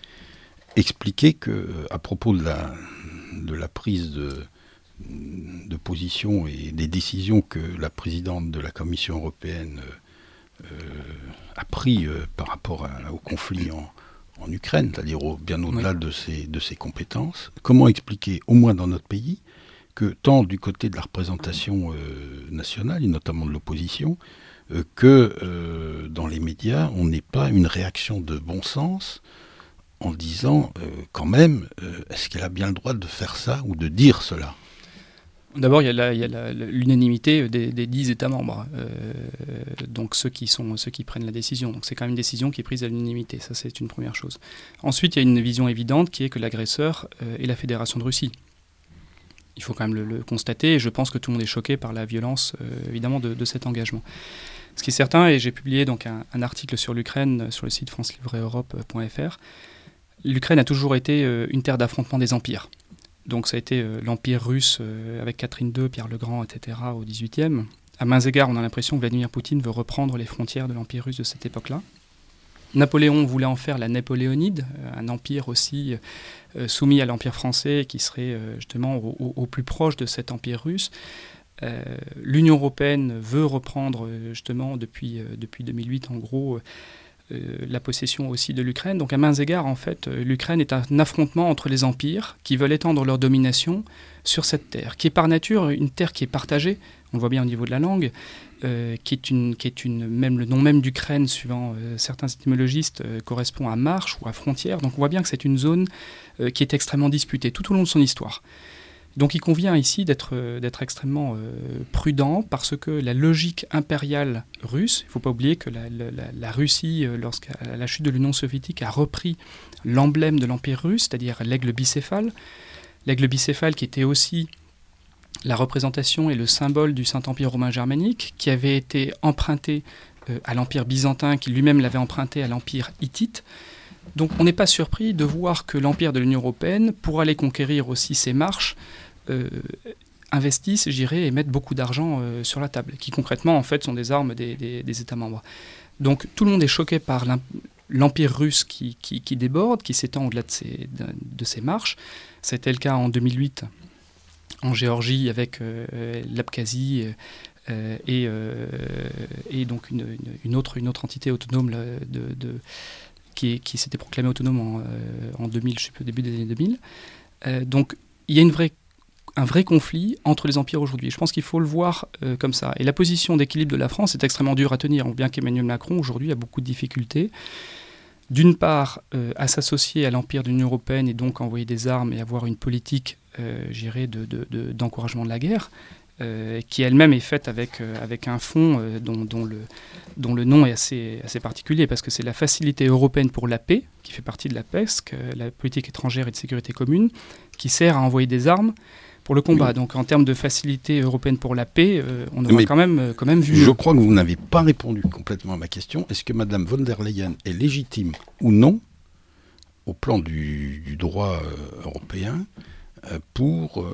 expliquer que, à propos de la prise de position et des décisions que la présidente de la Commission européenne a pris par rapport au conflit en Ukraine, c'est-à-dire bien au-delà de ses compétences, comment expliquer, au moins dans notre pays, que tant du côté de la représentation nationale, et notamment de l'opposition, que dans les médias, on n'ait pas une réaction de bon sens en disant, quand même, est-ce qu'elle a bien le droit de faire ça ou de dire cela ? D'abord, il y a l'unanimité des 10 États membres, donc ceux qui prennent la décision. Donc c'est quand même une décision qui est prise à l'unanimité, ça c'est une première chose. Ensuite, il y a une vision évidente qui est que l'agresseur est la Fédération de Russie. Il faut quand même le constater, et je pense que tout le monde est choqué par la violence, évidemment, de cet engagement. Ce qui est certain, et j'ai publié donc un article sur l'Ukraine sur le site francelivreeurope.fr, l'Ukraine a toujours été une terre d'affrontement des empires. Donc ça a été l'Empire russe avec Catherine II, Pierre le Grand, etc. au XVIIIe. À maints égards, on a l'impression que Vladimir Poutine veut reprendre les frontières de l'Empire russe de cette époque-là. Napoléon voulait en faire la Napoléonide, un empire aussi soumis à l'Empire français qui serait justement au plus proche de cet empire russe. L'Union européenne veut reprendre justement depuis 2008 en gros la possession aussi de l'Ukraine. Donc à maints égards, en fait, l'Ukraine est un affrontement entre les empires qui veulent étendre leur domination sur cette terre, qui est par nature une terre qui est partagée, on le voit bien au niveau de la langue, qui est même le nom même d'Ukraine, suivant certains étymologistes, correspond à marche ou à frontière. Donc on voit bien que c'est une zone qui est extrêmement disputée tout au long de son histoire. Donc il convient ici d'être extrêmement prudent parce que la logique impériale russe, il ne faut pas oublier que la Russie, lorsqu'à la chute de l'Union soviétique, a repris l'emblème de l'Empire russe, c'est-à-dire l'aigle bicéphale. L'aigle bicéphale qui était aussi la représentation et le symbole du Saint-Empire romain germanique, qui avait été emprunté à l'Empire byzantin, qui lui-même l'avait emprunté à l'Empire hittite. Donc on n'est pas surpris de voir que l'Empire de l'Union européenne, pour aller conquérir aussi ses marches, investissent, j'irais, et mettent beaucoup d'argent sur la table, qui concrètement en fait sont des armes des États membres. Donc tout le monde est choqué par l'Empire russe qui déborde, qui s'étend au-delà de ses marches. C'était le cas en 2008 en Géorgie avec l'Abkhazie et donc une autre entité autonome qui s'était proclamée autonome en 2000, je sais plus, au début des années 2000. Donc il y a une vraie un vrai conflit entre les empires aujourd'hui. Je pense qu'il faut le voir comme ça. Et la position d'équilibre de la France est extrêmement dure à tenir, bien qu'Emmanuel Macron aujourd'hui a beaucoup de difficultés. D'une part, à s'associer à l'empire de l'Union européenne et donc envoyer des armes et avoir une politique, d'encouragement de la guerre, qui elle-même est faite avec un fonds dont le nom est assez particulier, parce que c'est la Facilité européenne pour la paix, qui fait partie de la PESC, la politique étrangère et de sécurité commune, qui sert à envoyer des armes pour le combat. Oui. Donc en termes de Facilité européenne pour la paix, on aura quand même vu... Je crois que vous n'avez pas répondu complètement à ma question. Est-ce que Mme von der Leyen est légitime ou non, au plan du droit européen, pour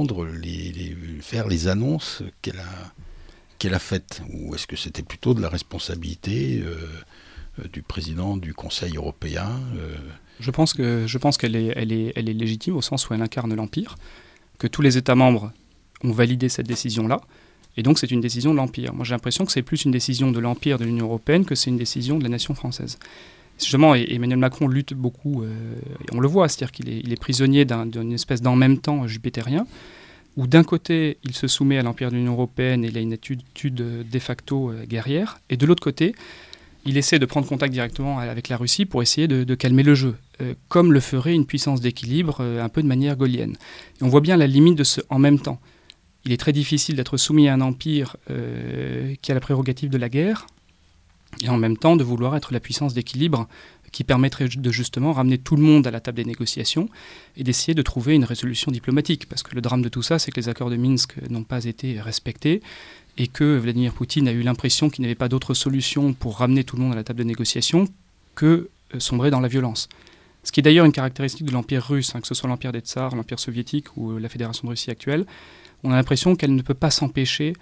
faire les annonces qu'elle a faites, ou est-ce que c'était plutôt de la responsabilité du président du Conseil européen Je pense qu'elle est légitime au sens où elle incarne l'Empire, que tous les États membres ont validé cette décision-là, et donc c'est une décision de l'Empire. Moi j'ai l'impression que c'est plus une décision de l'Empire de l'Union européenne que c'est une décision de la nation française. Justement, Emmanuel Macron lutte beaucoup, et on le voit, c'est-à-dire qu'il est prisonnier d'une espèce d'en même temps jupitérien, où d'un côté, il se soumet à l'Empire de l'Union européenne et il a une attitude de facto guerrière, et de l'autre côté, il essaie de prendre contact directement avec la Russie pour essayer de calmer le jeu, comme le ferait une puissance d'équilibre, un peu de manière gaullienne. Et on voit bien la limite de ce « en même temps ». Il est très difficile d'être soumis à un empire qui a la prérogative de la guerre, et en même temps de vouloir être la puissance d'équilibre qui permettrait de justement ramener tout le monde à la table des négociations et d'essayer de trouver une résolution diplomatique. Parce que le drame de tout ça, c'est que les accords de Minsk n'ont pas été respectés et que Vladimir Poutine a eu l'impression qu'il n'y avait pas d'autre solution pour ramener tout le monde à la table de négociations que sombrer dans la violence. Ce qui est d'ailleurs une caractéristique de l'Empire russe, que ce soit l'Empire des Tsars, l'Empire soviétique ou la Fédération de Russie actuelle. On a l'impression qu'elle ne peut pas s'empêcher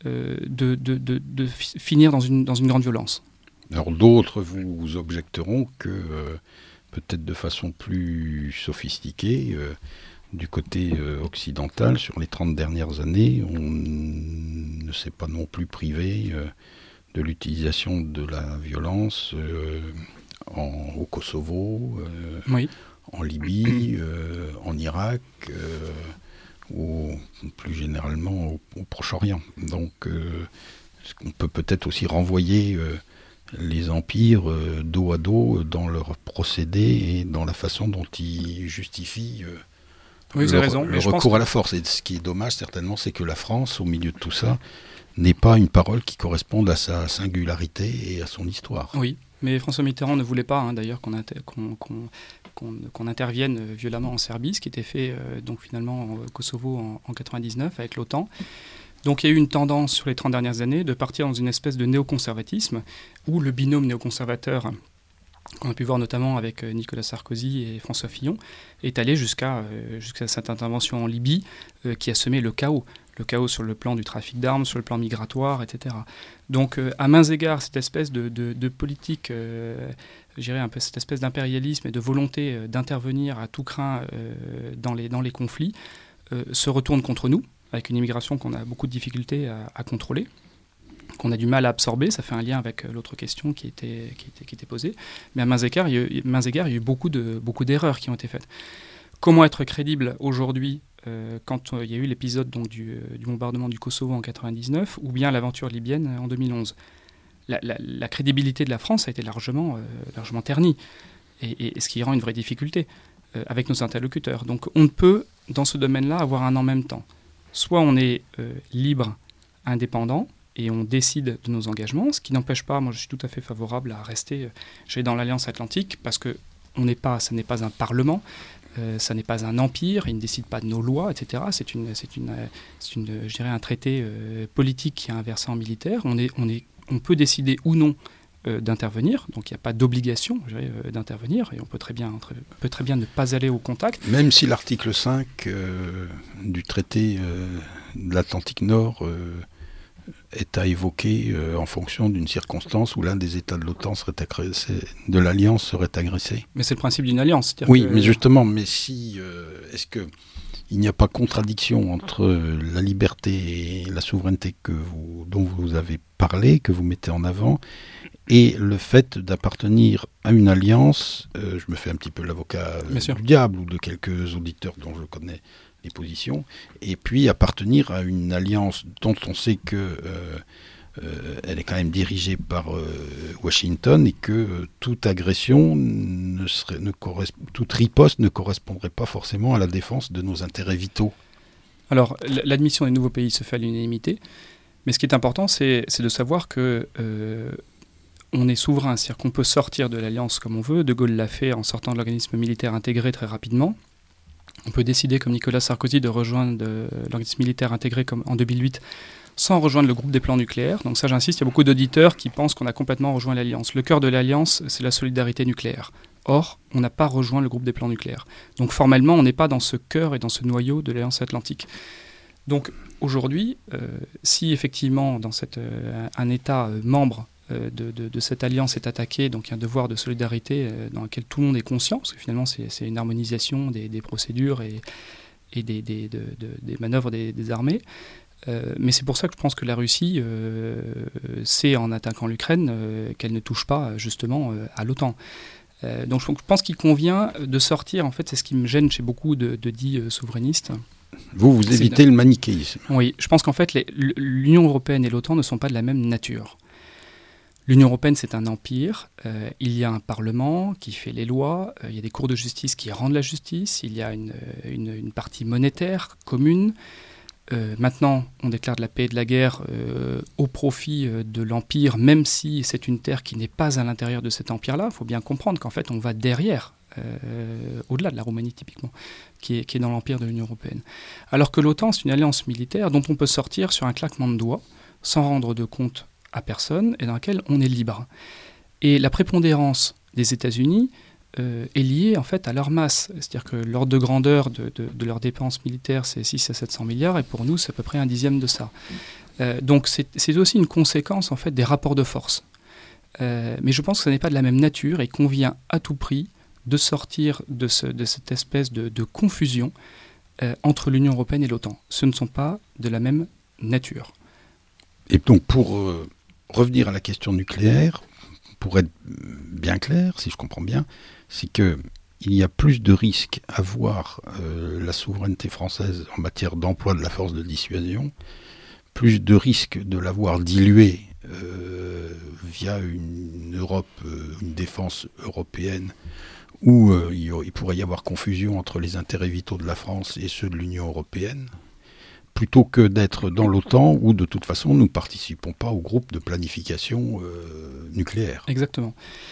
de finir dans une grande violence. Alors d'autres vous objecteront que, peut-être de façon plus sophistiquée, du côté occidental, sur les 30 dernières années, on ne s'est pas non plus privé de l'utilisation de la violence au Kosovo, oui. En Libye, en Irak, ou plus généralement au Proche-Orient. Donc, on peut peut-être aussi renvoyer les empires dos à dos dans leur procédé et dans la façon dont ils justifient le recours à la force. Et ce qui est dommage, certainement, c'est que la France, au milieu de tout ça, n'ait pas une parole qui corresponde à sa singularité et à son histoire. Oui, mais François Mitterrand ne voulait pas, d'ailleurs, qu'on intervienne violemment en Serbie, ce qui était fait donc finalement au Kosovo en 1999 avec l'OTAN. Donc il y a eu une tendance sur les 30 dernières années de partir dans une espèce de néoconservatisme où le binôme néoconservateur, qu'on a pu voir notamment avec Nicolas Sarkozy et François Fillon, est allé jusqu'à cette intervention en Libye qui a semé le chaos sur le plan du trafic d'armes, sur le plan migratoire, etc. Donc à mains égards, cette espèce de politique, je dirais un peu cette espèce d'impérialisme et de volonté d'intervenir à tout crin dans les conflits, se retourne contre nous, avec une immigration qu'on a beaucoup de difficultés à contrôler, qu'on a du mal à absorber. Ça fait un lien avec l'autre question qui était posée. Mais à mains égards, il y a eu beaucoup d'erreurs qui ont été faites. Comment être crédible aujourd'hui quand il y a eu l'épisode donc, du bombardement du Kosovo en 1999 ou bien l'aventure libyenne en 2011 ? La crédibilité de la France a été largement ternie, et ce qui rend une vraie difficulté avec nos interlocuteurs. Donc on ne peut, dans ce domaine-là, avoir un en même temps. Soit on est libre, indépendant, et on décide de nos engagements, ce qui n'empêche pas, moi je suis tout à fait favorable à rester dans l'Alliance Atlantique, parce que ça n'est pas un parlement, ça n'est pas un empire, il ne décide pas de nos lois, etc. C'est je dirais, un traité politique qui a un versant militaire. On peut décider ou non d'intervenir, donc il n'y a pas d'obligation d'intervenir, et on peut très bien ne pas aller au contact. Même si l'article 5 du traité de l'Atlantique Nord est à évoquer en fonction d'une circonstance où l'un des États de l'OTAN de l'Alliance serait agressé. Mais c'est le principe d'une alliance. Oui, mais justement, est-ce que il n'y a pas contradiction entre la liberté et la souveraineté dont vous avez parlé, que vous mettez en avant, et le fait d'appartenir à une alliance, je me fais un petit peu l'avocat du diable ou de quelques auditeurs dont je connais positions, et puis appartenir à une alliance dont on sait que elle est quand même dirigée par Washington, et que toute agression, toute riposte ne correspondrait pas forcément à la défense de nos intérêts vitaux. Alors, l'admission des nouveaux pays se fait à l'unanimité, mais ce qui est important, c'est de savoir que on est souverain, c'est-à-dire qu'on peut sortir de l'alliance comme on veut. De Gaulle l'a fait en sortant de l'organisme militaire intégré très rapidement. On peut décider, comme Nicolas Sarkozy, de rejoindre l'organisme militaire intégré comme en 2008, sans rejoindre le groupe des plans nucléaires. Donc ça, j'insiste, il y a beaucoup d'auditeurs qui pensent qu'on a complètement rejoint l'alliance. Le cœur de l'alliance, c'est la solidarité nucléaire. Or, on n'a pas rejoint le groupe des plans nucléaires. Donc formellement, on n'est pas dans ce cœur et dans ce noyau de l'Alliance Atlantique. Donc aujourd'hui, si effectivement dans un État membre de cette alliance est attaqué, donc il y a un devoir de solidarité dans lequel tout le monde est conscient, parce que finalement c'est une harmonisation des procédures et des manœuvres des armées. Mais c'est pour ça que je pense que la Russie sait, en attaquant l'Ukraine, qu'elle ne touche pas justement à l'OTAN. Donc je pense qu'il convient de sortir, en fait, c'est ce qui me gêne chez beaucoup de dits souverainistes. Vous évitez le manichéisme. Oui, je pense qu'en fait l'Union européenne et l'OTAN ne sont pas de la même nature. L'Union européenne, c'est un empire. Il y a un parlement qui fait les lois. Il y a des cours de justice qui rendent la justice. Il y a une partie monétaire commune. Maintenant, on déclare de la paix et de la guerre au profit de l'empire, même si c'est une terre qui n'est pas à l'intérieur de cet empire-là. Il faut bien comprendre qu'en fait, on va derrière, au-delà de la Roumanie typiquement, qui est dans l'empire de l'Union européenne. Alors que l'OTAN, c'est une alliance militaire dont on peut sortir sur un claquement de doigts, sans rendre de compte à personne, et dans laquelle on est libre. Et la prépondérance des États-Unis est liée en fait à leur masse. C'est-à-dire que l'ordre de grandeur de leurs dépenses militaires, c'est 6 à 700 milliards, et pour nous, c'est à peu près un dixième de ça. Donc c'est aussi une conséquence en fait des rapports de force. Mais je pense que ce n'est pas de la même nature, et il convient à tout prix de sortir de cette espèce de confusion entre l'Union européenne et l'OTAN. Ce ne sont pas de la même nature. Et donc pour revenir à la question nucléaire, pour être bien clair, si je comprends bien, c'est qu'il y a plus de risques à voir la souveraineté française en matière d'emploi de la force de dissuasion, plus de risques de l'avoir diluée via une Europe, une défense européenne, où il pourrait y avoir confusion entre les intérêts vitaux de la France et ceux de l'Union européenne, plutôt que d'être dans l'OTAN, où de toute façon nous ne participons pas au groupe de planification nucléaire. Exactement.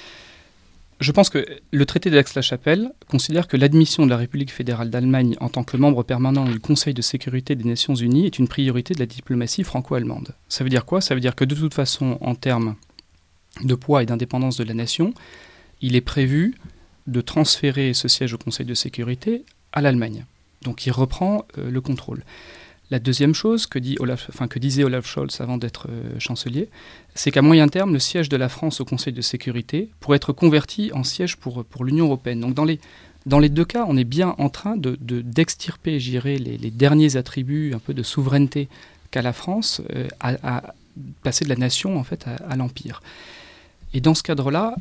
Je pense que le traité d'Aix-la-Chapelle considère que l'admission de la République fédérale d'Allemagne en tant que membre permanent du Conseil de sécurité des Nations Unies est une priorité de la diplomatie franco-allemande. Ça veut dire quoi ? Ça veut dire que de toute façon, en termes de poids et d'indépendance de la nation, il est prévu de transférer ce siège au Conseil de sécurité à l'Allemagne. Donc il reprend le contrôle. La deuxième chose que disait Olaf Scholz avant d'être chancelier, c'est qu'à moyen terme, le siège de la France au Conseil de sécurité pourrait être converti en siège pour l'Union européenne. Donc dans les deux cas, on est bien en train d'extirper, je dirais, les derniers attributs un peu de souveraineté qu'a la France, à passer de la nation en fait à l'empire. Et dans ce cadre-là,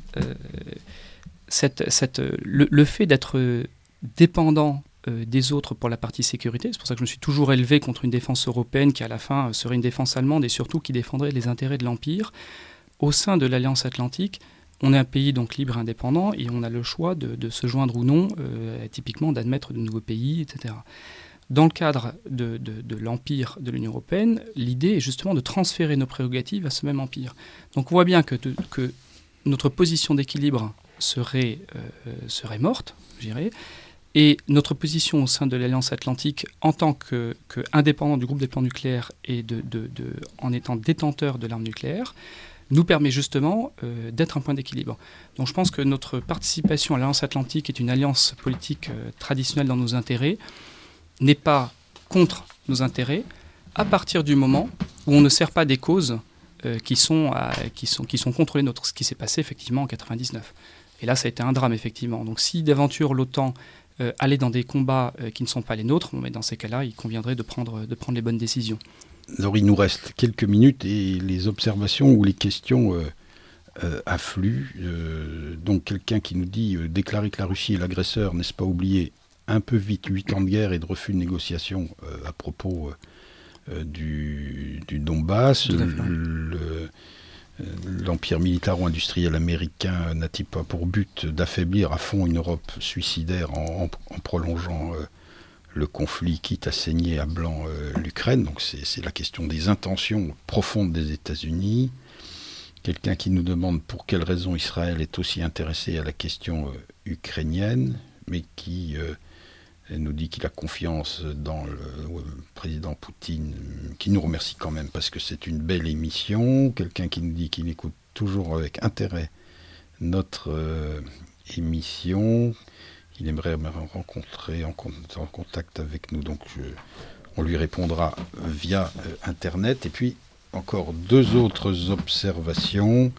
le fait d'être dépendant des autres pour la partie sécurité. C'est pour ça que je me suis toujours élevé contre une défense européenne qui à la fin serait une défense allemande et surtout qui défendrait les intérêts de l'Empire. Au sein de l'Alliance Atlantique, on est un pays donc libre et indépendant et on a le choix de se joindre ou non, typiquement d'admettre de nouveaux pays, etc. Dans le cadre de l'Empire de l'Union européenne, l'idée est justement de transférer nos prérogatives à ce même Empire. Donc on voit bien que notre position d'équilibre serait morte, je dirais. Et notre position au sein de l'Alliance Atlantique, en tant qu'indépendant du groupe des plans nucléaires et en étant détenteur de l'arme nucléaire, nous permet justement d'être un point d'équilibre. Donc je pense que notre participation à l'Alliance Atlantique est une alliance politique traditionnelle dans nos intérêts, n'est pas contre nos intérêts, à partir du moment où on ne sert pas des causes qui sont contre les nôtres, ce qui s'est passé effectivement en 1999. Et là, ça a été un drame, effectivement. Donc si d'aventure l'OTAN aller dans des combats qui ne sont pas les nôtres, mais dans ces cas-là, il conviendrait de prendre les bonnes décisions. Alors il nous reste quelques minutes et les observations ou les questions affluent. Donc quelqu'un qui nous dit déclarer que la Russie est l'agresseur, n'est-ce pas oublier un peu vite 8 ans de guerre et de refus de négociation à propos du Donbass. L'empire militaro-industriel américain n'a-t-il pas pour but d'affaiblir à fond une Europe suicidaire en prolongeant le conflit, quitte à saigner à blanc l'Ukraine? Donc c'est la question des intentions profondes des États-Unis. Quelqu'un qui nous demande pour quelles raisons Israël est aussi intéressé à la question ukrainienne, mais qui nous dit qu'il a confiance dans le président Poutine, qui nous remercie quand même parce que c'est une belle émission. Quelqu'un qui nous dit qu'il écoute toujours avec intérêt notre émission. Il aimerait me rencontrer en contact avec nous, donc on lui répondra via Internet. Et puis encore 2 autres observations.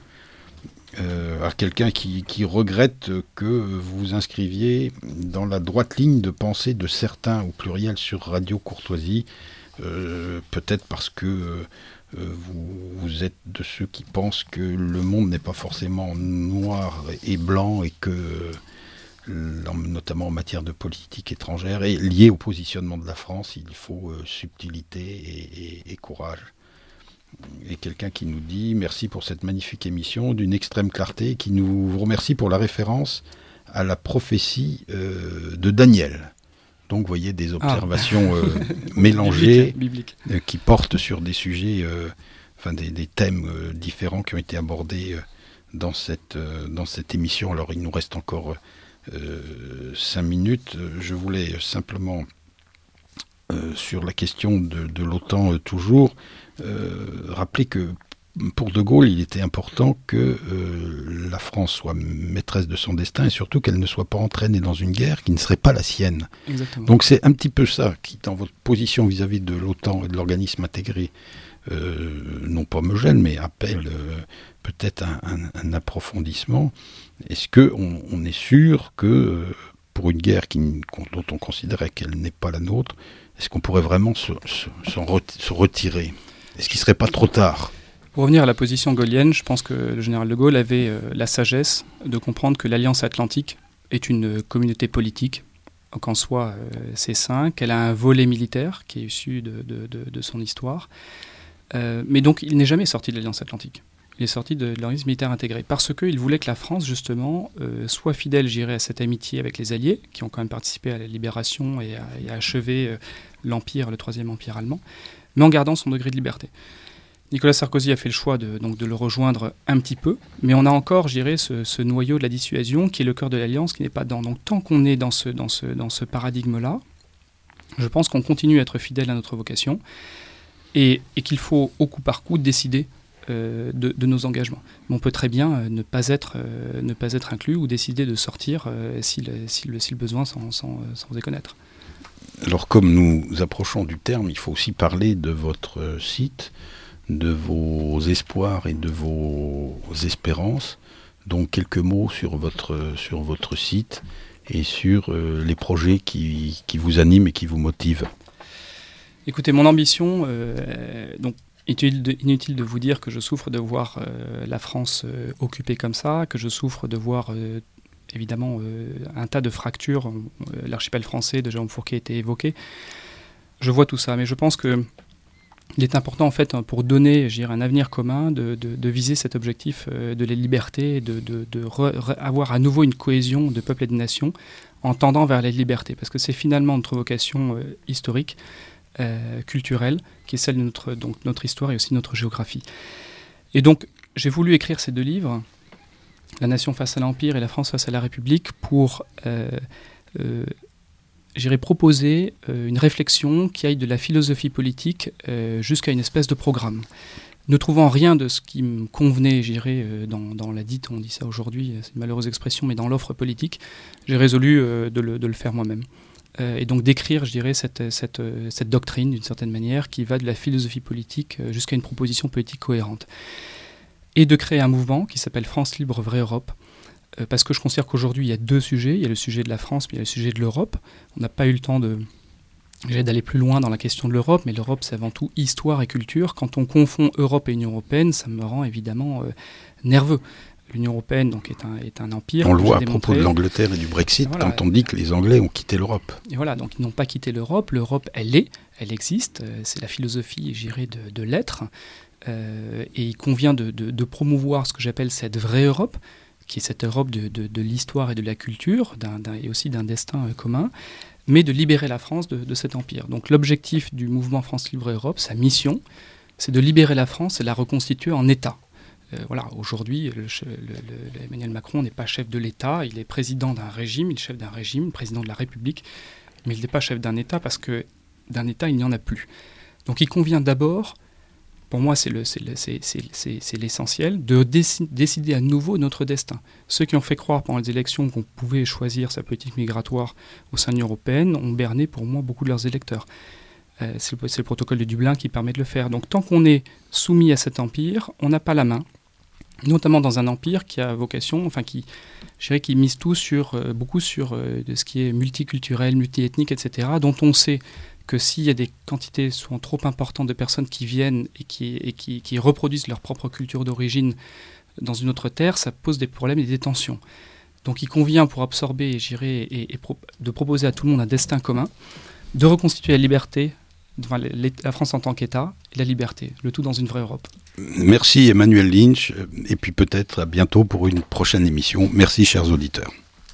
À quelqu'un qui regrette que vous vous inscriviez dans la droite ligne de pensée de certains, au pluriel, sur Radio Courtoisie, peut-être parce que vous êtes de ceux qui pensent que le monde n'est pas forcément noir et blanc et que, notamment en matière de politique étrangère, et lié au positionnement de la France, il faut subtilité et courage. Et quelqu'un qui nous dit merci pour cette magnifique émission d'une extrême clarté, qui nous remercie pour la référence à la prophétie de Daniel. Donc vous voyez des observations mélangées biblique. Qui portent sur des sujets, des thèmes différents qui ont été abordés dans cette émission. Alors il nous reste encore 5 minutes. Je voulais simplement, sur la question de l'OTAN toujours, rappeler que pour De Gaulle, il était important que la France soit maîtresse de son destin et surtout qu'elle ne soit pas entraînée dans une guerre qui ne serait pas la sienne. Exactement. Donc c'est un petit peu ça qui, dans votre position vis-à-vis de l'OTAN et de l'organisme intégré, non pas me gêne, mais appelle peut-être un approfondissement. Est-ce qu'on est sûr que pour une guerre dont on considérait qu'elle n'est pas la nôtre, est-ce qu'on pourrait vraiment se retirer ? Est-ce qu'il ne serait pas trop tard ? Pour revenir à la position gaullienne, je pense que le général de Gaulle avait la sagesse de comprendre que l'Alliance Atlantique est une communauté politique, qu'en soi c'est sain, qu'elle a un volet militaire qui est issu de son histoire. Mais donc il n'est jamais sorti de l'Alliance Atlantique. Il est sorti de l'organisme militaire intégré parce qu'il voulait que la France, justement, soit fidèle, j'irais, à cette amitié avec les Alliés, qui ont quand même participé à la libération et à achever l'Empire, le Troisième Empire allemand, mais en gardant son degré de liberté. Nicolas Sarkozy a fait le choix de le rejoindre un petit peu, mais on a encore, je dirais, ce noyau de la dissuasion qui est le cœur de l'Alliance, qui n'est pas dedans. Donc tant qu'on est dans ce paradigme-là, je pense qu'on continue à être fidèle à notre vocation et qu'il faut au coup par coup décider de nos engagements. Mais on peut très bien ne pas être inclus ou décider de sortir si le besoin sans déconnaître. Alors comme nous approchons du terme, il faut aussi parler de votre site, de vos espoirs et de vos espérances. Donc quelques mots sur votre site et sur les projets qui vous animent et qui vous motivent. Écoutez, mon ambition, donc inutile de vous dire que je souffre de voir la France occupée comme ça, que je souffre de voir évidemment un tas de fractures. L'archipel français de Jérôme Fourquet a été évoqué. Je vois tout ça, mais je pense que il est important, en fait, pour donner, je dirais, un avenir commun, de viser cet objectif de la liberté, avoir à nouveau une cohésion de peuple et de nation en tendant vers la liberté. Parce que c'est finalement notre vocation historique, culturelle, qui est celle de notre histoire et aussi notre géographie. Et donc, j'ai voulu écrire ces 2 livres, La Nation face à l'Empire et La France face à la République, pour j'irais proposer une réflexion qui aille de la philosophie politique jusqu'à une espèce de programme. Ne trouvant rien de ce qui me convenait, j'irais, dans la dite, on dit ça aujourd'hui, c'est une malheureuse expression, mais dans l'offre politique, j'ai résolu de le faire moi-même. Et donc d'écrire, je dirais, cette doctrine, d'une certaine manière, qui va de la philosophie politique jusqu'à une proposition politique cohérente. Et de créer un mouvement qui s'appelle France Libre Vraie Europe, parce que je considère qu'aujourd'hui, il y a 2 sujets. Il y a le sujet de la France, mais il y a le sujet de l'Europe. On n'a pas eu le temps d'aller plus loin dans la question de l'Europe, mais l'Europe, c'est avant tout histoire et culture. Quand on confond Europe et Union européenne, ça me rend évidemment nerveux. l'Union européenne donc, est un empire. On le voit à propos de l'Angleterre et du Brexit, voilà, quand on dit que les Anglais ont quitté l'Europe. Et voilà, donc ils n'ont pas quitté l'Europe. L'Europe, elle existe. C'est la philosophie, j'irais, de l'être. Et il convient de promouvoir ce que j'appelle cette vraie Europe, qui est cette Europe de l'histoire et de la culture, et aussi d'un destin commun, mais de libérer la France de cet empire. Donc l'objectif du mouvement France Libre Europe, sa mission, c'est de libérer la France et la reconstituer en État. Voilà, aujourd'hui, Emmanuel Macron n'est pas chef de l'État, il est président d'un régime, il est chef d'un régime, président de la République, mais il n'est pas chef d'un État parce que d'un État, il n'y en a plus. Donc il convient d'abord, pour moi c'est l'essentiel, de décider à nouveau notre destin. Ceux qui ont fait croire pendant les élections qu'on pouvait choisir sa politique migratoire au sein de l'Union européenne ont berné pour moi beaucoup de leurs électeurs. C'est le protocole de Dublin qui permet de le faire. Donc tant qu'on est soumis à cet empire, on n'a pas la main, notamment dans un empire qui a vocation, je dirais qui mise tout beaucoup sur de ce qui est multiculturel, multiethnique, etc., dont on sait que s'il y a des quantités souvent trop importantes de personnes qui viennent et qui reproduisent leur propre culture d'origine dans une autre terre, ça pose des problèmes et des tensions. Donc il convient pour absorber, de proposer à tout le monde un destin commun, de reconstituer la liberté, la France en tant qu'État et la liberté, le tout dans une vraie Europe. Merci Emmanuel Lynch, et puis peut-être à bientôt pour une prochaine émission. Merci chers auditeurs.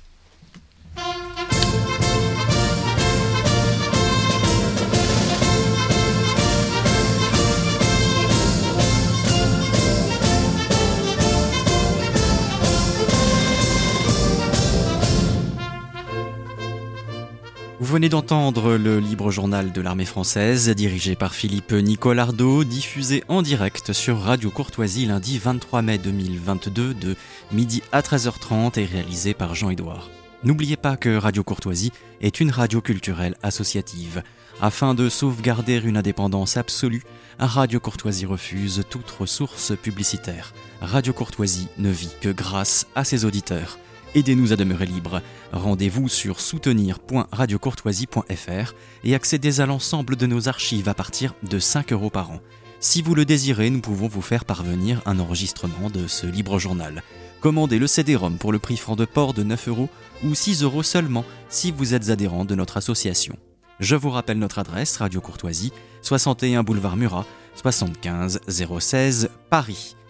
Vous venez d'entendre le libre journal de l'armée française, dirigé par Philippe Nicolardeau, diffusé en direct sur Radio Courtoisie lundi 23 mai 2022 de midi à 13h30 et réalisé par Jean-Édouard. N'oubliez pas que Radio Courtoisie est une radio culturelle associative. Afin de sauvegarder une indépendance absolue, Radio Courtoisie refuse toute ressource publicitaire. Radio Courtoisie ne vit que grâce à ses auditeurs. Aidez-nous à demeurer libres. Rendez-vous sur soutenir.radiocourtoisie.fr et accédez à l'ensemble de nos archives à partir de 5 € par an. Si vous le désirez, nous pouvons vous faire parvenir un enregistrement de ce libre journal. Commandez le CD-ROM pour le prix franc de port de 9 € ou 6 € seulement si vous êtes adhérent de notre association. Je vous rappelle notre adresse, Radio Courtoisie, 61 boulevard Murat, 75 016 Paris.